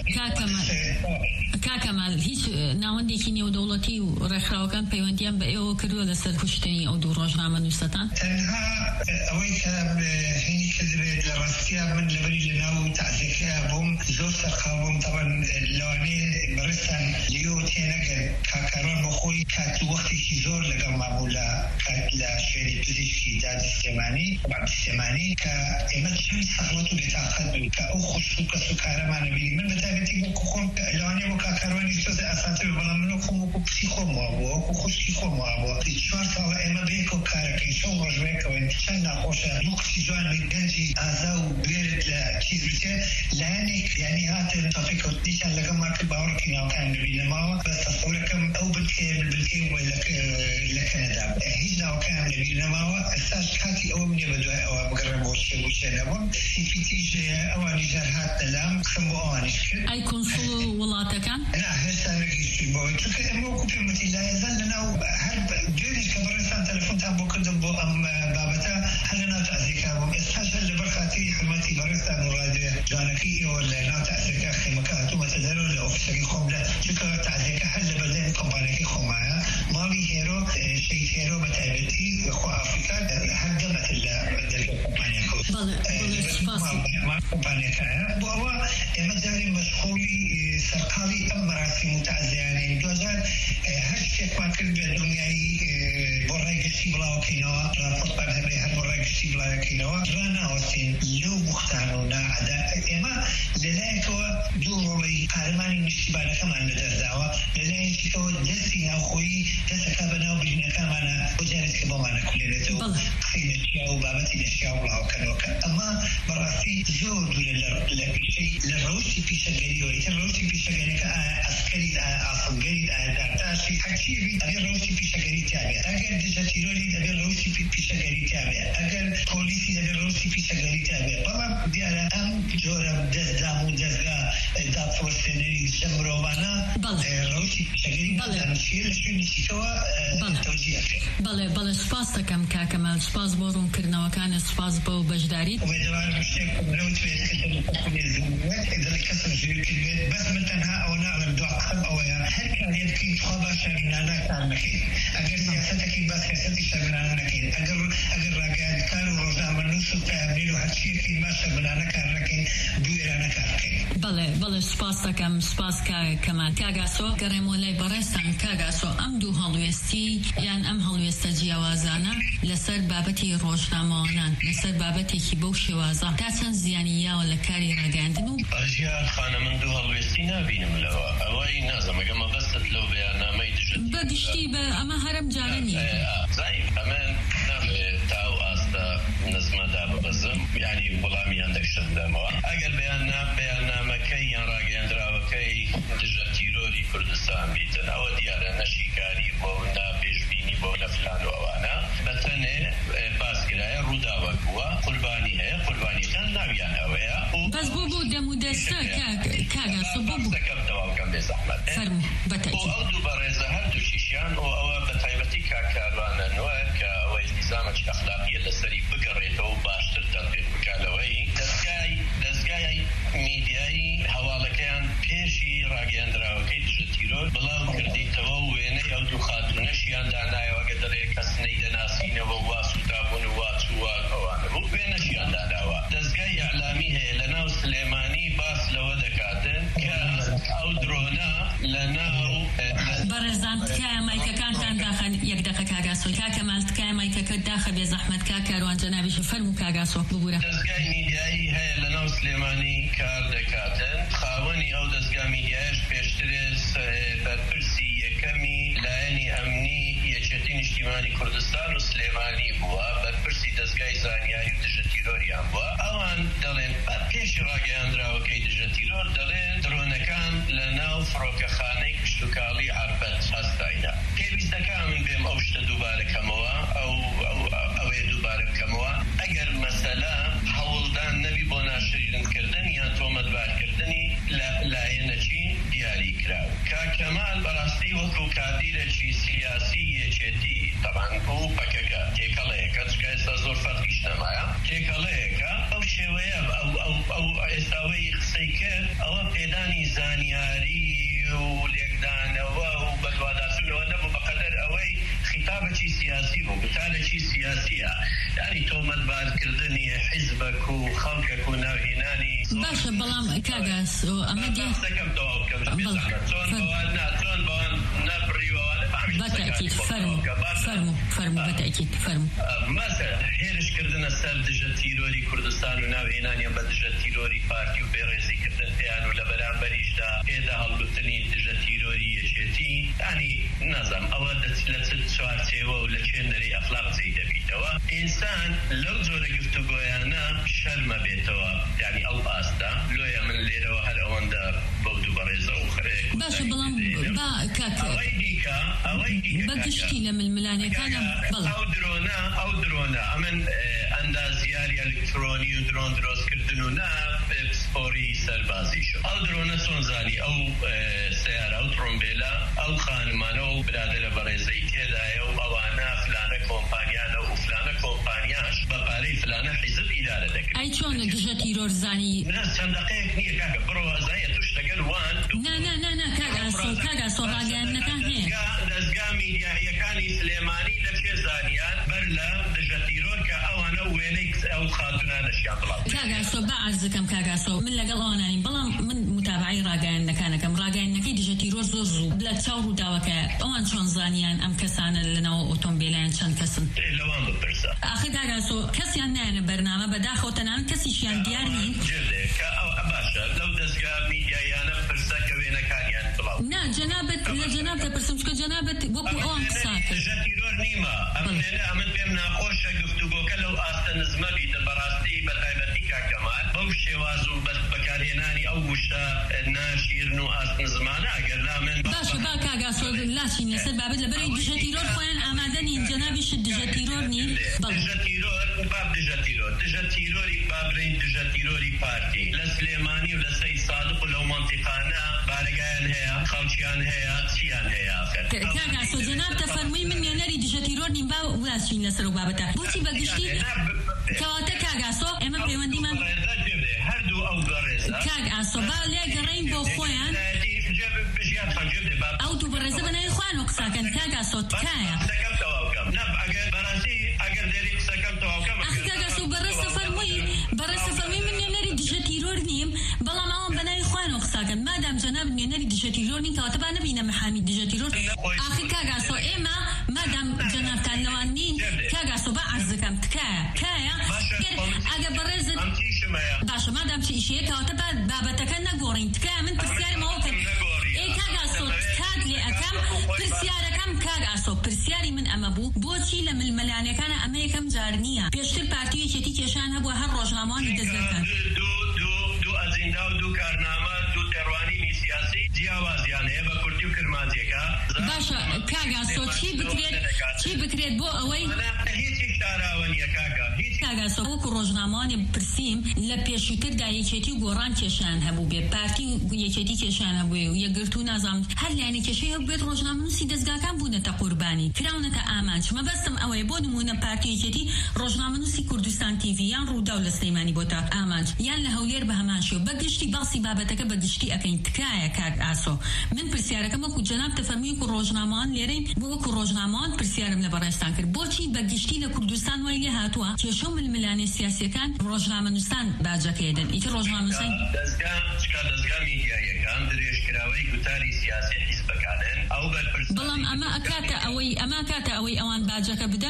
كاكمل كاكمل هیچ ناوندێکی نێودەوڵەتی و ڕێکخراوەکان پەیوەندیان بە ئێوە کردووە لەسەر کوشتنی ئەو دوو ڕۆژنامە نووسەتان؟ تەنها ئەوەی کە هینی کردبێت لە ڕاستیە من لەبەری لەناو تەعزیەکەیە بووم زۆر سەرقاڵ بووم تەبەن لەوانەیە بەڕێستان لێو تێنەگەن کاکەڕۆن بۆ خۆی کات وەختێکی زۆر لەگەڵ مابوو لە لە شوێنی پزیشکی دادی سلێمانی بابی سلێمانی کە ئێمە چەند سەغڵەت و بێتاقەت بوو کە ئەو خوشت و کەس و کارەمانە بینی من بەتایبەتی بۆ خۆم لەوانەیە بۆ کاکەڕۆنی سۆز ئاسانتر بەڵام من خۆم وەکو پسی خۆم وابووە وەکو خوشکی خۆم وابووە چوار ساڵە ئێمە بێکەوە کارەکەین شەو ڕۆژ بێکەوەین چەند ناخۆشە دوو کچی جوان گەنجی ئازا و بێرت لە چیز بچێ لایەنێک یعنی هاتن تەفێکەوتنیشان لەگەڵ ماکرد باوەڕێکی ناوەکان نەبینەماوە بەس تەسەورەکەم ئەو بنکەیە بنکەی لە کەنەدا هیچ ناوەکان نەبینەماوە ئێستاش کاتی ئەوە منێ بە دوای ئەوە بگەڕێم بۆ شێ بۆ شێ نەبووم سیپیتیش ئەوانی جار هاتنە لام خم بۆ ئەوانیش کرد ئەی کۆنسوڵ وڵاتەکان؟ نا هێشتا نەگەیشتووی بۆەوەی چونکە ئێمە وەکو پێمەتی لایەزان لەناو هەر دوێنێش کە بەڕێستان تەلەفۆنتان بۆ کردم بۆ ئەم بابەتە هەر لەناو تەعزیەکە بووم ئێستاش هەر لەبەر خاتری حرمەتی بەڕێستان و ڕادیۆ جوانەکەی ئێوە لەناو تەعزیەکە خێمەکە هاتوومەتە دەرەوە لە ئۆفیسەکەی خۆم لە چونکە تەعزیەکە هەر لە بەردەمی کۆمپانیەکەی خۆمایە ماڵی هێرۆ شەید هێرۆ بەتایبەتی خۆ ئافریکا هەر دەمەتە لە دەرگای کۆمپانیەکە کۆمپانیەکەیە بۆ ئەوە ئێمە جارێ مەشغوڵی سەرقاڵی ئەم مەراسیم و تەعزیانین دوجار هەر شتێکمان کرد بێ دڵنیایی بۆ ڕێگەشتی بڵاوکەینەوە راپۆرتمان هەبێ هەر بۆ ڕێگەشتی بڵاوکەینەوە ڕناوەستین لەو بوختانە و ناعەدا ئێمە لەلایەکەوە دوو ڕۆڵی قارەمانی نیشتیبانەکەمان لەدەرداوە لەلایەکی کەەوە دەستی ناوخۆیی دەستەکە بەناو برینەکانمانە بۆ جارێککە بۆمانە کولێرێتەوە قسەی لەشیا و بابەتی لەشیا و ڕاوکەنەوەکە ئەمە بەڕاستی زۆر دوورە لە پیشەی لە ڕەوشی پیشەگەریەوە ئیتر ڕەوشی پیشەگەریەکە ئایا ئەسکەریت ئایا ئاسڵگەریت ئایا دارتاشی هەرچیەبی ئەبێ ڕەوشی پیشەگەری تابێت ئەگەر دژە تیرۆری دەبێت ڕەوشی پیشەگەری تابێت ئەگەر پۆلیسی دەبێت ڕەوشی پیشەگەری تابێت بەڵام دیارە ئەم جۆرە دەستدام و دەستگا دادپرسێنەری شە مرۆڤانە ڕەوشی پیشەگەری نەدانشیە لە شوێنێکیکەوە تەوجیهەکەن. بەڵێ بەڵێ سوپاس دەکەم کاکەمال، سوپاس بۆ ڕوونکردنەوەکانت، سوپاس بۆ بەشداریت. وێدەوارم شتێک لەوتوێت کەسم ژێر کردوێت بەس من تەنها ئەوە ناڵم دوا قسەم ئەوەیە هەر کارێک بکەین خوا با شەرمنانە کار نەکەین، ئەگەر سیاسەتەکەین با سیاسەتی شەرمنانە نەکەین، ئەگەر ئەگەر ڕاگەیاندکار و ڕۆژنامەنووس و تایبنین و هەرچیەکەین با شەرمنانە کار نەکەین، دوێرانە کار بکەین. بەڵێ بەڵێ سوپاس دەکەم، سوپاس کاکەمال. کاگاسۆ گەڕێمەوە لای بەڕێستان. کاگاسۆ ئەم دوو هەڵوێستی یان ئەم هەڵوێستە جیاوازانە لەسەر بابەتی ڕۆژنامەوانان لەسەر بابەتێکی بەو شێوازە تا چەند زیانی یاوە لە کاری ڕاگەاندن و ئەژیار خانە من دوو هەڵوێستی نابینم لەوە ئەوەی نازەم ئەگە مەبەستت لەو بەیاننامەی دژت بەگشتی بە ئەمە هەرم جارە نیە زای ئەمەن نامێت تاو ئاستا نزمەدا ببەزم یعنی وەڵامی هەندێکشت دەمەوە ئەگەر بەیاننامەکەی یان ڕاگەیاندراوەکەی دژە تیرۆری کوردستان بیتن ئەوە دیارە نەشیکاری بۆ ناپێشبینی بۆ لە فلان و ئەوانە بەتەنێ باسکرایە ڕووداوە بووە قوربانی هەیە قوربانیەکان ناویان ئەوەیە بەس بۆ بۆ دەم و دەستە کاگاسۆ بۆ بووەکەم دەواوکەم بێ زەحمەت فەرموو بەتەکید ئەو دوو بەڕێزە هەردووشیشیان و ئەوە بە تایبەتی کاکاروانە نوە کە ئەوەی نظامەکی ئەخلاقیە لەسەری بگەڕێتەوە و باشتر تەطبیق بکاتەوەی دەستگای دەستگای میدیایی هەواڵەکەیان پێشی ڕاگەیاندراوەکەی دژە تیرۆر بڵاو کردیتەوە و وێنەی ئەو دوو خاتونەشیان دانایەوە گە دەڵێ کەس نەیدەناسینەوە وا سوتابوون و وا چووە ئەوانە بوو وێنەشیان داناوە. دەستگای ئەعلامی هەیە لە ناو سلێمانی باس لەوە دەکاتن کە ئەو درۆنە لە ناو بەڕێزان تکایە مایکەکانتان داخەن یەک دەقە کاگاسۆ کاکەمال تکایە مایکەکەت داخە بێ زەحمەت کاکاروان جەنابیش فەرموو کاگاسۆ ببوورە. دەستگای میدیایی هەیە لە ناو سلێمانی کار دەکاتن خاوەنی ئەو دەستگا میدیایش پێشترێ بەرپرسی یەکەمی لایەنی ئەمنی یەکێتی نیشتیمانی کوردستان و سلێمانی بووە بەرپرسی دەستگای زانیاری و دژە تیرۆریان بووە ئەوان دەڵێن پێشی ڕاگەیاندراوەکەی دژە تیرۆر دەڵێن درۆنەکان لە ناو فڕۆکەخانەی کشتتوکاڵی عاربەت هەستاینە پێویست دەکا من بێم ئەو شتە دووبارە کەمەوە ئەو ئەوەیە دووبارە بکەمەوە ئەگەر مەسەلە هەوڵدان نەبی بۆ ناشرینکردن یان تۆمەتبارکردنی لایەنەکی دیاری کراوە. کاکەمال بەڕاستی وەکو کادیرێکی سیاسی یەکێتی تەبان بۆ پەکەکە تێکەڵەیەکە چکە ئێستا زۆر فەرقیش نەمایە تێکەڵەیەکە ئەو شێوەیە ئەو ئێستاوەی قسەی کرد ئەوە پێدانی زانیاری و لێکدانەوە و بەدواداسونەوە نەبوو بەقەدەر ئەوەی خیتابێکی سیاسی بوو بتارێکی سیاسیە یعنی تۆمەتبارکردنی حیزبەک و خەڵکێک و ناوهێنانی باشە بەڵام کاگاسۆ ئەمە دی دەکەم تەواو بکەم چۆن بەوان چۆن بەوان نەبڕیوەوانە بەتەکید فەرموو فەرموو فەرموو بەتەکید فەرموو مەسەلا هێرشکردنە سەر دژە تیرۆری کوردستان و ناوهێنانیان بە دژە تیرۆری پارتی و بێڕێزیکردن پێیان و لە بەرامبەریشدا پێدا هەڵگرتنی دژە تیرۆری یەکێتی ینی نەزەم ئەوە لە چ چوارچێوە و لە چێنەری ئەخلاق جێی دەبیتەوە ئینسان لەو جۆرە گفتوگۆیانە شەرمە بێتەوە ینی ئەو ئاستا لۆیە من لێرەوە هەر ئەوەندە بەو دوو بەڕێزە و خرێ باشە بەڵام با کاکە ئەوەی دیکە ئەوەی دیکە بەگشتی لە ململانەکانە بەڵێ ئەو درۆنە ئەو درۆنە ئەمن ئەندازیاری ئەلکترۆنی و درۆن دروستکردن و نا سپۆری سەربازیش ئەو درۆنە چۆن زانی ئەو سیارە ئەو تڕۆمبێلە ئەو خانمانە و برادرە بەڕێزەی تێدایە و ئەوانە فلانە کۆمپانیانە و فلانە کۆمپانیاش بە پارەی فلانە حیزب ئیدارە دەکرێت. ئەی چۆن دژە تیرۆر زانی چەند دقەیەک نییە کاکە بڕۆ ئەزایە توش لەگەر وان نا نا نا نا کاگاسۆ کاگاسۆ ڕاگەیاندنەکان هەیە دەستگا میدیاییەکانی سلێمانی لە چێ زانیان بەر لە دژە تیرۆر کە ئەوانە وێنەی ئەو خاتونانەشیان بڵاو کاگاسۆ با عەرزەکەم کاگاسۆ من لەگەڵ ئەوانانی بەڵام من متابعی ڕاگەیاندنەکانەکەم ڕاگەیاندنەکەی دژە تیرۆر زۆر زوو لە چاو ڕووداوەکە ئەوان چۆن زانیان ئەم کەسانە لەناو ئۆتۆمبیلەیان چەند کەسن لەوان بپرسە ئاخر کاگاسۆ کەسیان نایەنە بەرنامە بەداخەوە تەنانەت کەسیشیان دیار نین جێ کە ئەو باشە لەو دەستگا میدیایانە پرسە کە وێنەکانیان بڵاو نا جنابت جنابت برسمش كجنابت وكو أون قصاك تيرور نيما أمنا أمن بيمنا خوش گفتگو كلو آستنزمه بيت البراستي بتايبتي كمال بوشي وازو بس بكاريناني أو وشتا ناشيرنو آستنزمانا أقر لا من باش باكا قاسو لاشين لسر بابد لبري دجا تيرور خوين آمادني جنابش دجا تيرور نين دجا تيرور باب دجا تيرور دجا تيروري بابرين دجا تيروري بارتي لسليماني ولسيد صادق ولو منطقانا بارقان هيا خلشيان هيا سيان هيا كاقا سو جناب تفرمي من ينري دجا تيرور نين با ولاشين لسر بابتا بوتي بقشتي كواتا كاقا سو اما بيواندي من هردو أو غريزة كاقا سو با ليا قرين بو خوين او تو برزه بنای خوان وقساکن کاغا صوت کایا اخي کاغا صوت برزه فرموی برزه فرموی من ينري دجا تيرور نيم بلا ما هم بنای خوان وقساکن ما دام جناب ينري دجا تيرور نيم كواتبا نبينا محامي دجا تيرور اخي کاغا صوت اما ما دام جناب تانوان نين کاغا صوت با عزكم تكايا كايا اگه برزه باشا ما دام شي شيء كواتبا بابتكن نقورين تكايا من تسياري موكن پرسیارەکەم کاگ ئاسۆ پرسیاری من ئەمە بوو بۆچی لە ململانەکانە ئەمە یەکەم جار نییە پێشتر پارتی یەکێتی کێشان هەبووە هەر ڕۆژنامەوانی دەستگەکان دوو ئەجێندا و دوو کارنامە دوو تێڕوانینی سیاسی جیاوازیان هەیە بە کوردی و کرمانجیەکە باشە کاگ ئاسۆ چی بکرێت چی بکرێت بۆ ئەوەی هیچ شتاراوە نییە کاگە کاگ ئاسۆ وەکو ڕۆژنامەوانی پرسییم لە پێشووتردا یەکێتی و گۆڕان کێشان هەبوو بێت پارتی یەکێتی کێشان هەبووێ و یەکگرت و نازام هەر لایەنە کێشەی هەبوو بێت ڕۆژنامەنووسی دەستگاکان بوونەتە قوربانی کراونەتە ئامانج مەبەستم ئەوەیە بۆ نمونە پارتی یەکێتی ڕۆژنامەنووسی کوردستان تیڤی یان ڕوودا و لە سلەیمانی بۆتە ئامانج یان لە هەولێر بە هەمان شێوە بەگشتی باسی بابەتەکە بەگشتی ئەکەین تکایە کاگ ئاسۆ من پرسیارەکەم وەکو جەناب تەفەرمی وەکو ڕۆژنامەوان لێرەین بۆ وەکو ڕۆژنامەوان پرسیارم لە بەڕێستان کرد بۆچی بەگشتی لە کوردستان وای لێ هاتووە کێشە و ململانێ سیاسیەکان ڕۆژنامەنووسان باجەکەیدن ئیتر ڕۆژنامەنووسان دەستگا میدیایەکان درێژکراوەی گوتاری سیاسی حیزبەکانن ئەو بەرپرس بەڵام ئەمە ئەکاتە ئەوەی ئەمە کاتە ئەوەی ئەوان باجەکە بدەن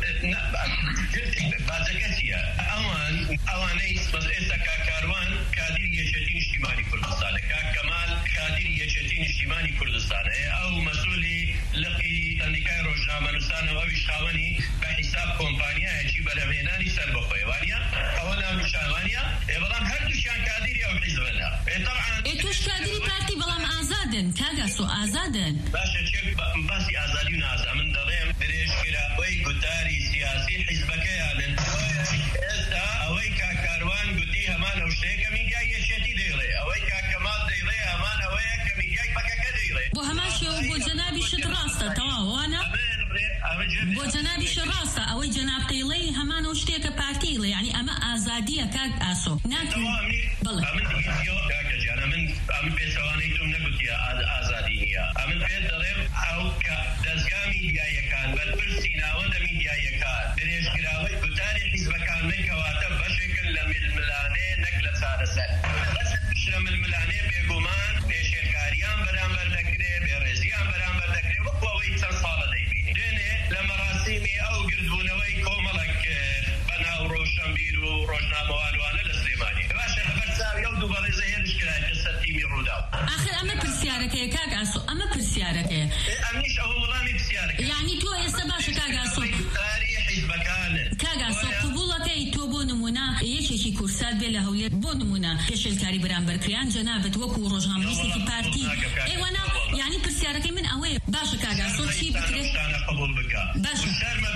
باجەکە چییە ئەوان ئەوانەی ئێستا کاکاروان کادری یەکێتی نیشتیمانی کوردستانە کاکەمال کادری یەکێتی نیشتیمانی کوردستانە ئەو مەسئولی لقی سەندیکای ڕۆژنامەنووسانەوە ئەویش خاوەنی بە حیساب کۆمپانیایەکی بەرهەمهێنانی سەر بەخۆی وانە ئەوە ناونیشانوانە بەڵام هەردووشیان کادری ئەو حیزبەنە توش کادری پارتی بەڵام ئازادن کاگاسۆ ئازادن باشە چێک باسی ئازادی و نازە من دەڵێم درێژکراوەی گوتاری سیاسی حیزبەکەیانن ئێستا ئەوەی کاکاروان گوتی هەمان ئەو شتەیە کە میدیای یەکێتی دەیڵێ ئەوەی کاکەمال دەیڵێ هەمان ئەوەیە کە میدیای بەکەکە دەیڵێ بۆ هەمان شێوە بۆ جەنابی شت ڕاستە تەواو وانە بۆ جەنابی شت ڕاستە ئەوەی جەناب دەیڵێ هەمان ئەو شتێکە پارتی دەیڵێ یعنی ئەمە ئازادیە کاگ ئاسۆ ناکرێت بڵێ من ئەمن پێچەوانەی تۆم نەگوتیە ئازادی نییە ئەمن پێت دەڵێم ئەو کە دەستگا میدیایەکان بەرپرسی ناوەندە میدیایەکان درێژکراوەی گوتاری حیزبەکان نەکەواتە بەشێکن لە ململانێ نەک لە چارەسەر بەس لە ململانێ بێگومان پێشێرکاریان بەرامبەر دەکرێت بێڕێزیان بەرامبەر دەکرێت وەکو ئەوەی چەند ساڵە دەیبینی دوێنێ لە مەراسیمی ئەو گردبوونەوەی کۆمەڵێک بەناو ڕۆشنبیر و ڕۆژنامەوانوانە لە سلێمانی باشە بەرچاوی ئەو دوو بەڕێزە هێرش کرا آخر ئەمە پرسیارەکەیە کاگ ئاسۆ ئەمە پرسیارەکەیە ئەمیش ئەوە وەڵامی پرسیارەکە یعنی تۆ ئێستا باشە کاگ ئاسۆ کاگ ئاسۆ قبوڵەکەی تۆ بۆ نمونە یەکێکی کورسات بێ لە هەولێر بۆ نمونە پێشێلکاری بەرامبەرکریان جەنابەت وەکو ڕۆژنامەنووسێکی پارتی ئێوەنا یعنی پرسیارەکەی من ئەوەیە باشە کاگ ئاسۆ چی بکرێت باشە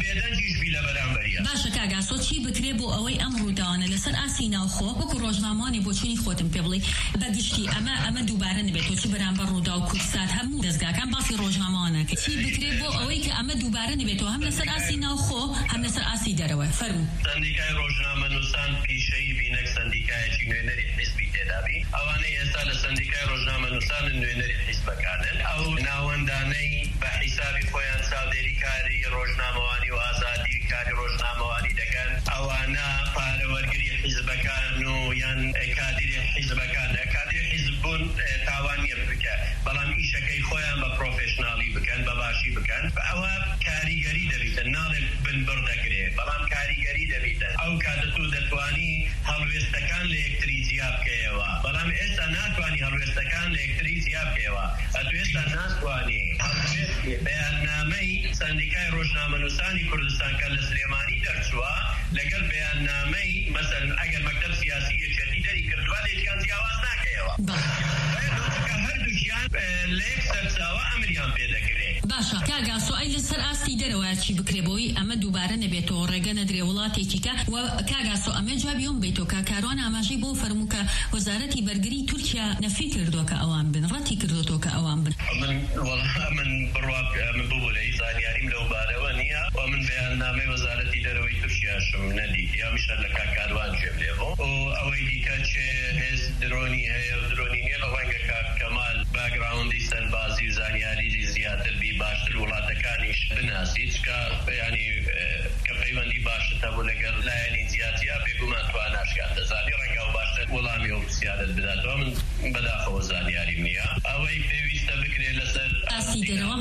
باشە کاگ ئاسۆ چی بکرێت بۆ ئەوەی ئەم ڕووداوانە لەسەر ئاسی ناوخۆ وەکو ڕۆژنامەوانی بۆ چوونی خۆتم پێ بڵێ بەگشتی ئەمە ئەمە دووبارە نبێت تۆ چی بەرامبەر ڕوودا و کورسات هەموو دەستگاکان باسی ڕۆژنامەوانەکە چی بکرێت بۆ ئەوەی کە ئەمە دووبارە نبێتەوە هەم لەسەر ئاسی ناوخۆ هەم لەسەر ئاسی دەرەوە فەرموو سەندیکای ڕۆژنامەنووسان پیشەیی بینەک سەندیکایەکی نوێنەری حیزبی تێدابی ئەوانەی ئێستا لە سەندیکای ڕۆژنامەنووسان نوێنەری حیزبەکانن ئەو ناوەندانەی بە حیسابی خۆیان چاودێری کاری ڕۆژنامەوانی و ئازادی کاری ڕۆژنامەوانی دەکەن ئەوانە پارەوەرگری حیزبەکان و یان کادری حیزبەکان کادری حیزب بوون تاوان نییە بکە بەڵام ئیشەکەی خۆیان بە پرۆفێشناڵی بکەن بە باشی بکەن ئەوە کاریگەری دەبیتن ناڵێ بنبڕ دەکرێت بەڵام کاریگەری دەبیتن ئەو کاتە تو دەتوانی هەڵوێستەکان لە یەکتری جیا بکەیەوە بەڵام ئێستا ناتوانی هەڵوێستەکان لە یەکتری جیا بکەیەوە ئەتوێ ئێستا ناتوانێ هەڵبێت بەیاننامەی سەندیکای ڕۆژنامەنووسانی کوردستان کە لە سلێمانی دەرچووە لەگەڵ بەیاننامەی مەسەلەن ئەگەر مەکتەب سیاسی یەکێتی دەری کردووە لێتیان جیاواز ناکەیەوە کە هەردووکیان لە یەک سەرچاوە ئەمریان پێدەکرێت. باشە کاگاسۆ ئەی لەسەر ئاستی دەرەوە چی بکرێبەوەی ئەمە دووبارە نەبێتەوە ڕێگە نەدرێ وڵاتێکی کە و کاگاسۆ ئەمە جوابیۆم بیتەوە کە کاروان ئاماژەی بۆ فەرموو کە وەزارەتی بەرگری تورکیا نەفی کردووە کە ئەوان بن ڕەتی کردوەوە کە ئەوان بن. من من بڕوا من بوو لە زانیاریم لەو بارەوە نییە و من بەیاننامەی وەزارەتی دەرەوەی تورکیاشم نەدیت یا میشە لە کاکاروان جێب لێبوو و ئەوەی دیکە چێ هێز درۆنی هەیە و درۆنی نییە بە ڕەنگە کەمال باگراوندی سەربازی و زانیاریی زیاتر بی باشتر وڵاتەکانیش بناسیت کە ینی کە پەیوەندی باشتە بۆ لەگەڵ لایەنی زیاتیا بێگومان تواناشکات دەزانی ڕەنگە و باشتر وەڵامی و پرسیارت بداتەوە من بەداخەوە زانیاریم نییە ئەوەی پێویستە بکرێت لەسەر ئاستی دەرەوە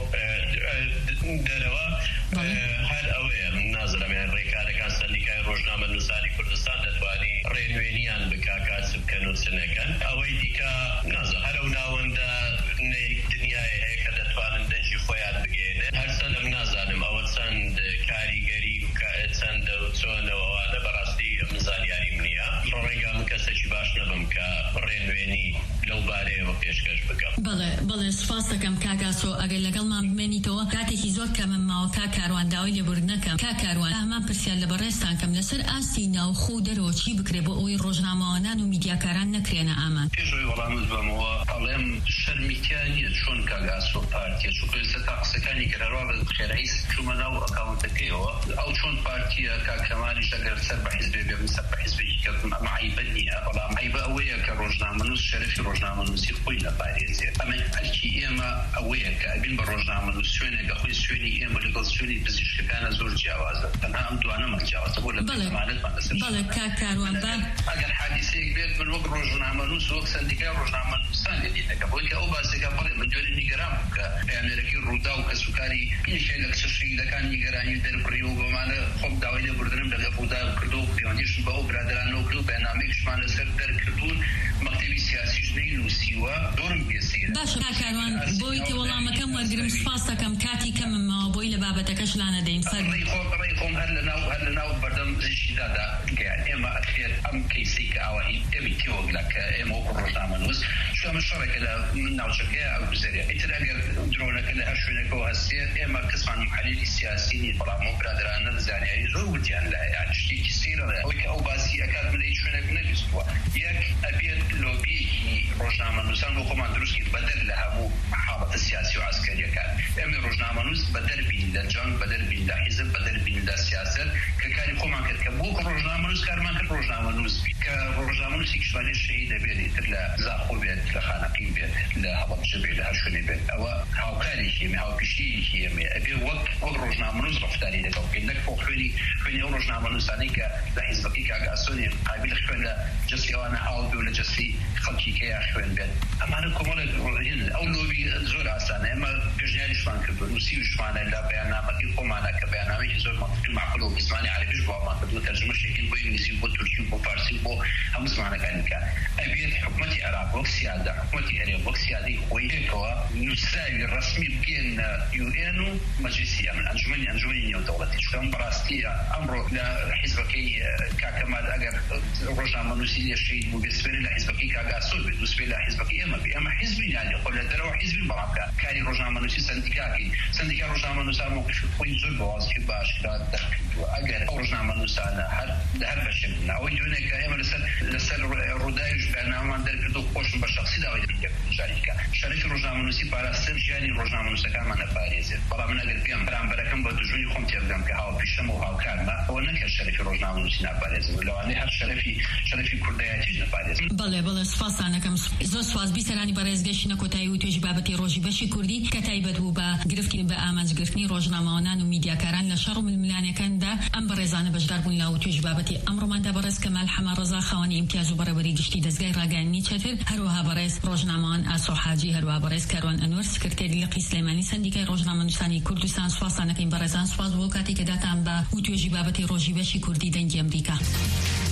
دەرەوە هەر ئەوەیە من نازانم ڕێکارەکان سەندیکای ڕۆژنامەنووسانی کوردستان دەتوانی ڕێنوێنیان بکا کات بکەن و چنەکەن ئەوەی دیکە نازانم هەرو ناوەندە دنیای هەیە کە دەتوانن دەنجی خۆیان بگێنێ هەرچەندم نازانم ئەوە چەند کاریگەری و چەندە و چۆنەوە ئەوانە بەڕاستی من زانیاریم نییە ڕێگا من کەسێکی باش نەبم کە ڕێنوێنی لەو بارەیەوە پێشکەش بکەم. بەڵێ بەڵێ سوپاس دەکەم کاگاسۆ ئەگەر لەگەڵمان بمێنیتەوە کاتێکی زۆر کەمم ماوە کا کاروان داوای لێبوردن نەکەم کا کاروان هەمان پرسیار لە بەڕێستان کەم لەسەر ئاستی ناوخۆ دەرەوە چی بکرێ بۆ ئەوەی ڕۆژنامەوانان و میدیاکاران نەکرێنە ئامان. پێشەوەی وەڵامت بەمەوە ئەڵێم شەرمیتیان نییە چۆن کاگاسۆ پارتیە چونکە ئێستا تا قسەکانی کەرەڕوا بە خێرەیس چوومە ناو ئەکاونتەکەیەوە ئەو چۆن پارتیە کاکەمالیش ئەگەر سەر بە حیزبێ بێ سەر بە حیزبێکی کەوتم ئەمە عیبە نییە بەڵام عیبە ئەوەیە کە ڕۆژنامەنووس شەرەفی ڕۆژنامەنووسی خۆی نەپارێزێ ئەمە ئەرکی ئێمە ئەوەیە کە ئەبین بە ڕۆژنامەنووس شوێنێکە خۆی شوێنی ئێمە لەگەڵ شوێنی پزیشکەکانە زۆر جیاوازە تەنها ئەم دوانەمان جیاوازە بۆ لە بەڵێمانەتمان لەسەر بەڵێ کا کاروان بە ئەگەر حادیسەیەک بێت من وەک ڕۆژنامەنووس وەک سەندیکای ڕۆژنامەنووسان لێدێتەکە بۆی کە ئەو باسێکە بڵێ من دوێنێ نیگەران بوو کە پەیامێرەکەی ڕوودا و کەسوکاری یەکێک لە کچە شەهیدەکان نیگەرانی دەربڕی و بەمانە خۆم داوای لێبوردنم لەگەڵ ڕوودا کردو و پەیوەندیشم بە ئەو برادرانەوە کرد و بەیاننامەیەکشمان لەسەر دەرکردوون مەکتەبی سیاسیش نەینووسیوە دۆرم پێسیرە. باشە کاکاروان بۆی کە وەڵامەکەم وەرگرم سوپاس دەکەم کاتی کەمم ماوە بۆی لە بابەتەکەش لانەدەین فەرمووی خۆم ڕێی خۆم هەر لەناو هەر لەناو بەردەم زیشیدادا گەیان ئێمە ئەکرێت ئەم کەیسەی کە ئاوایی ئێمەی تێوەگلا کە ئێمە وەکو ڕۆژنامەنووس چون ئەمە شەڕێکە لە ناوچەکەیە ئەو گوزەریە ئیتر ئەگەر درۆنەکە لە هەر شوێنێکەوە هەستێت ئێمە کەسمان محەلیلی سیاسی نین بەڵام ئەو برادرانە زانیاری زۆر وتیان لایە شتێکی سێرەڵێ ئەوەی کە ئەو باسی ئەکات من هیچ شوێنێک نەبیستووە یەک ئەبێت لۆبیەکی ڕۆژنامەنووسان بۆ خۆمان دروستکرد بەدەر لە هەموو حاڵەتە سیاسی و عسکەریەکان ئێمە ڕۆژنامەنووس بەدەربین لە جان بەدەربین لە حیزب بەدەربین لە سیاست کە کاری خۆمان کرد کە بۆ ڕۆژنامەنووس کارمان کرد ڕۆژنامەنووس کە ڕۆژنامەنووسی کشوانی شەهید دەبێت ئیتر لە زاخۆ بێت لە خانەقین بێت لە هەڵەبجە بێت لە هەر شوێنێ بێت ئەوە هاوکارێکی ئێمە هاوپیشەیەکی ئێمە ئەبێ وەک وەک ڕۆژنامەنووس ڕەفتاری لەگەڵ بکەین نەک بۆ خوێنی خوێنی ئەو ڕۆژنامەنووسانەی کە لە حیزبەکەی کاگاسۆنی قابل خوێن لە جەستی ئەوانە هاو بێ و لە جەستی خەڵکی کەیە خوێن بێت ئەمانە کۆمەڵێک ئەو لۆبی زۆر ئاسانە ئێمە پێشنیاریشمان کردو نووسیویشمانە لە بەیاننامەکەی خۆمانە کە بەیاننامەیەکی زۆر منطقی و معقول و زمانی عەرەبیش بۆمان کردو تەرجمەشێکی بۆ ئینگلیزی بۆ تورکی و بۆ فارسی بۆ هەموو زمانەکانی کە ئەبێت حکوومەتی عێراق وەک سیادا حکوومەتی هەرێم وەک سیادەی خۆی پێکەوە نووسراوی ڕەسمی بگێنە یو ئێن و مەجلیسی ئەمن ئەنجومەنی ئەنجومەنی نێودەوڵەتی چونکە بەڕاستیە ئەمڕۆ لە حیزبەکەی کاکەمال ئەگەر ڕۆژنامەنووسی لێ شەهید بوو بێت سوێنی لە حیزبەکەی کاگاسۆ بێت و سوێنی لە حیزبەکەی ئێمە بێ ئەمە حیزبی نادێ خۆ لە دەرەوە حیزبی بەڵام کە کاری ڕۆژنامەنووسی سەندیکاکەی سەندیکا ڕۆژنامەنووسان موقفی خۆی زۆر بەوازی باشکرا دەرکردووە ئەگەر ئەو ڕۆژنامەنووسانە هەر لە هەر بەشێک ئەوەی دوێنێ کە ئێمە لەسەر لەسەر ڕووداویش بەرنامەمان دەرکردو خۆشم بە شەخسی داوای جاریکە شەرەفی ڕۆژنامەنووسی پاراستن ژیانی ڕۆژنامەنووسەکانمان نەپارێزێت بەڵام من ئەگەر پێم بەرامبەرەکەم بە دوژمنی خۆم تێبگەم کە هاوپیشەم و هاوکارمە ئەوە نەکە شەرەفی ڕۆژنامەنووسی ناپارێزم لەوانەیە هەر شەرەفی شەرەفی کوردایەتیش نەپارێزم. بەڵێ بەڵێ سوپاسانەکەم زۆر سواز بیسەرانی بەڕێزگەشتنە کۆتایی و توێژی بابەتی ڕۆژی بەشی کوردی کە تایبەت بوو بە گرفتی بە ئامانجگرتنی ڕۆژنامەوانان و میدیاکاران لە شەڕ و ململانەکاندا ئەم بەڕێزانە بەشدار بوون لە توێژی بابەتی ئەمڕۆماندا بەڕێز کەمال حەماڕەزا خاوەنی ئیمتیاز و بەڕێوەری گشتی دەستگای ڕاگەیاندنی چەتر هەروەها بەڕێز ڕۆژنامەوان ئاسۆ حاجی هەروەها بەڕێز کاروان ئەنوەر سکرتێری لقی سلێمانی سەندیکای ڕۆژنامەنووسانی کوردستان سوپاسانەکەین بەڕێزان سوپاس بۆ کاتێک کە داتان بە توێژی بابەتی ڕۆژی بەشی کوردی دەنگی ئەمریکا.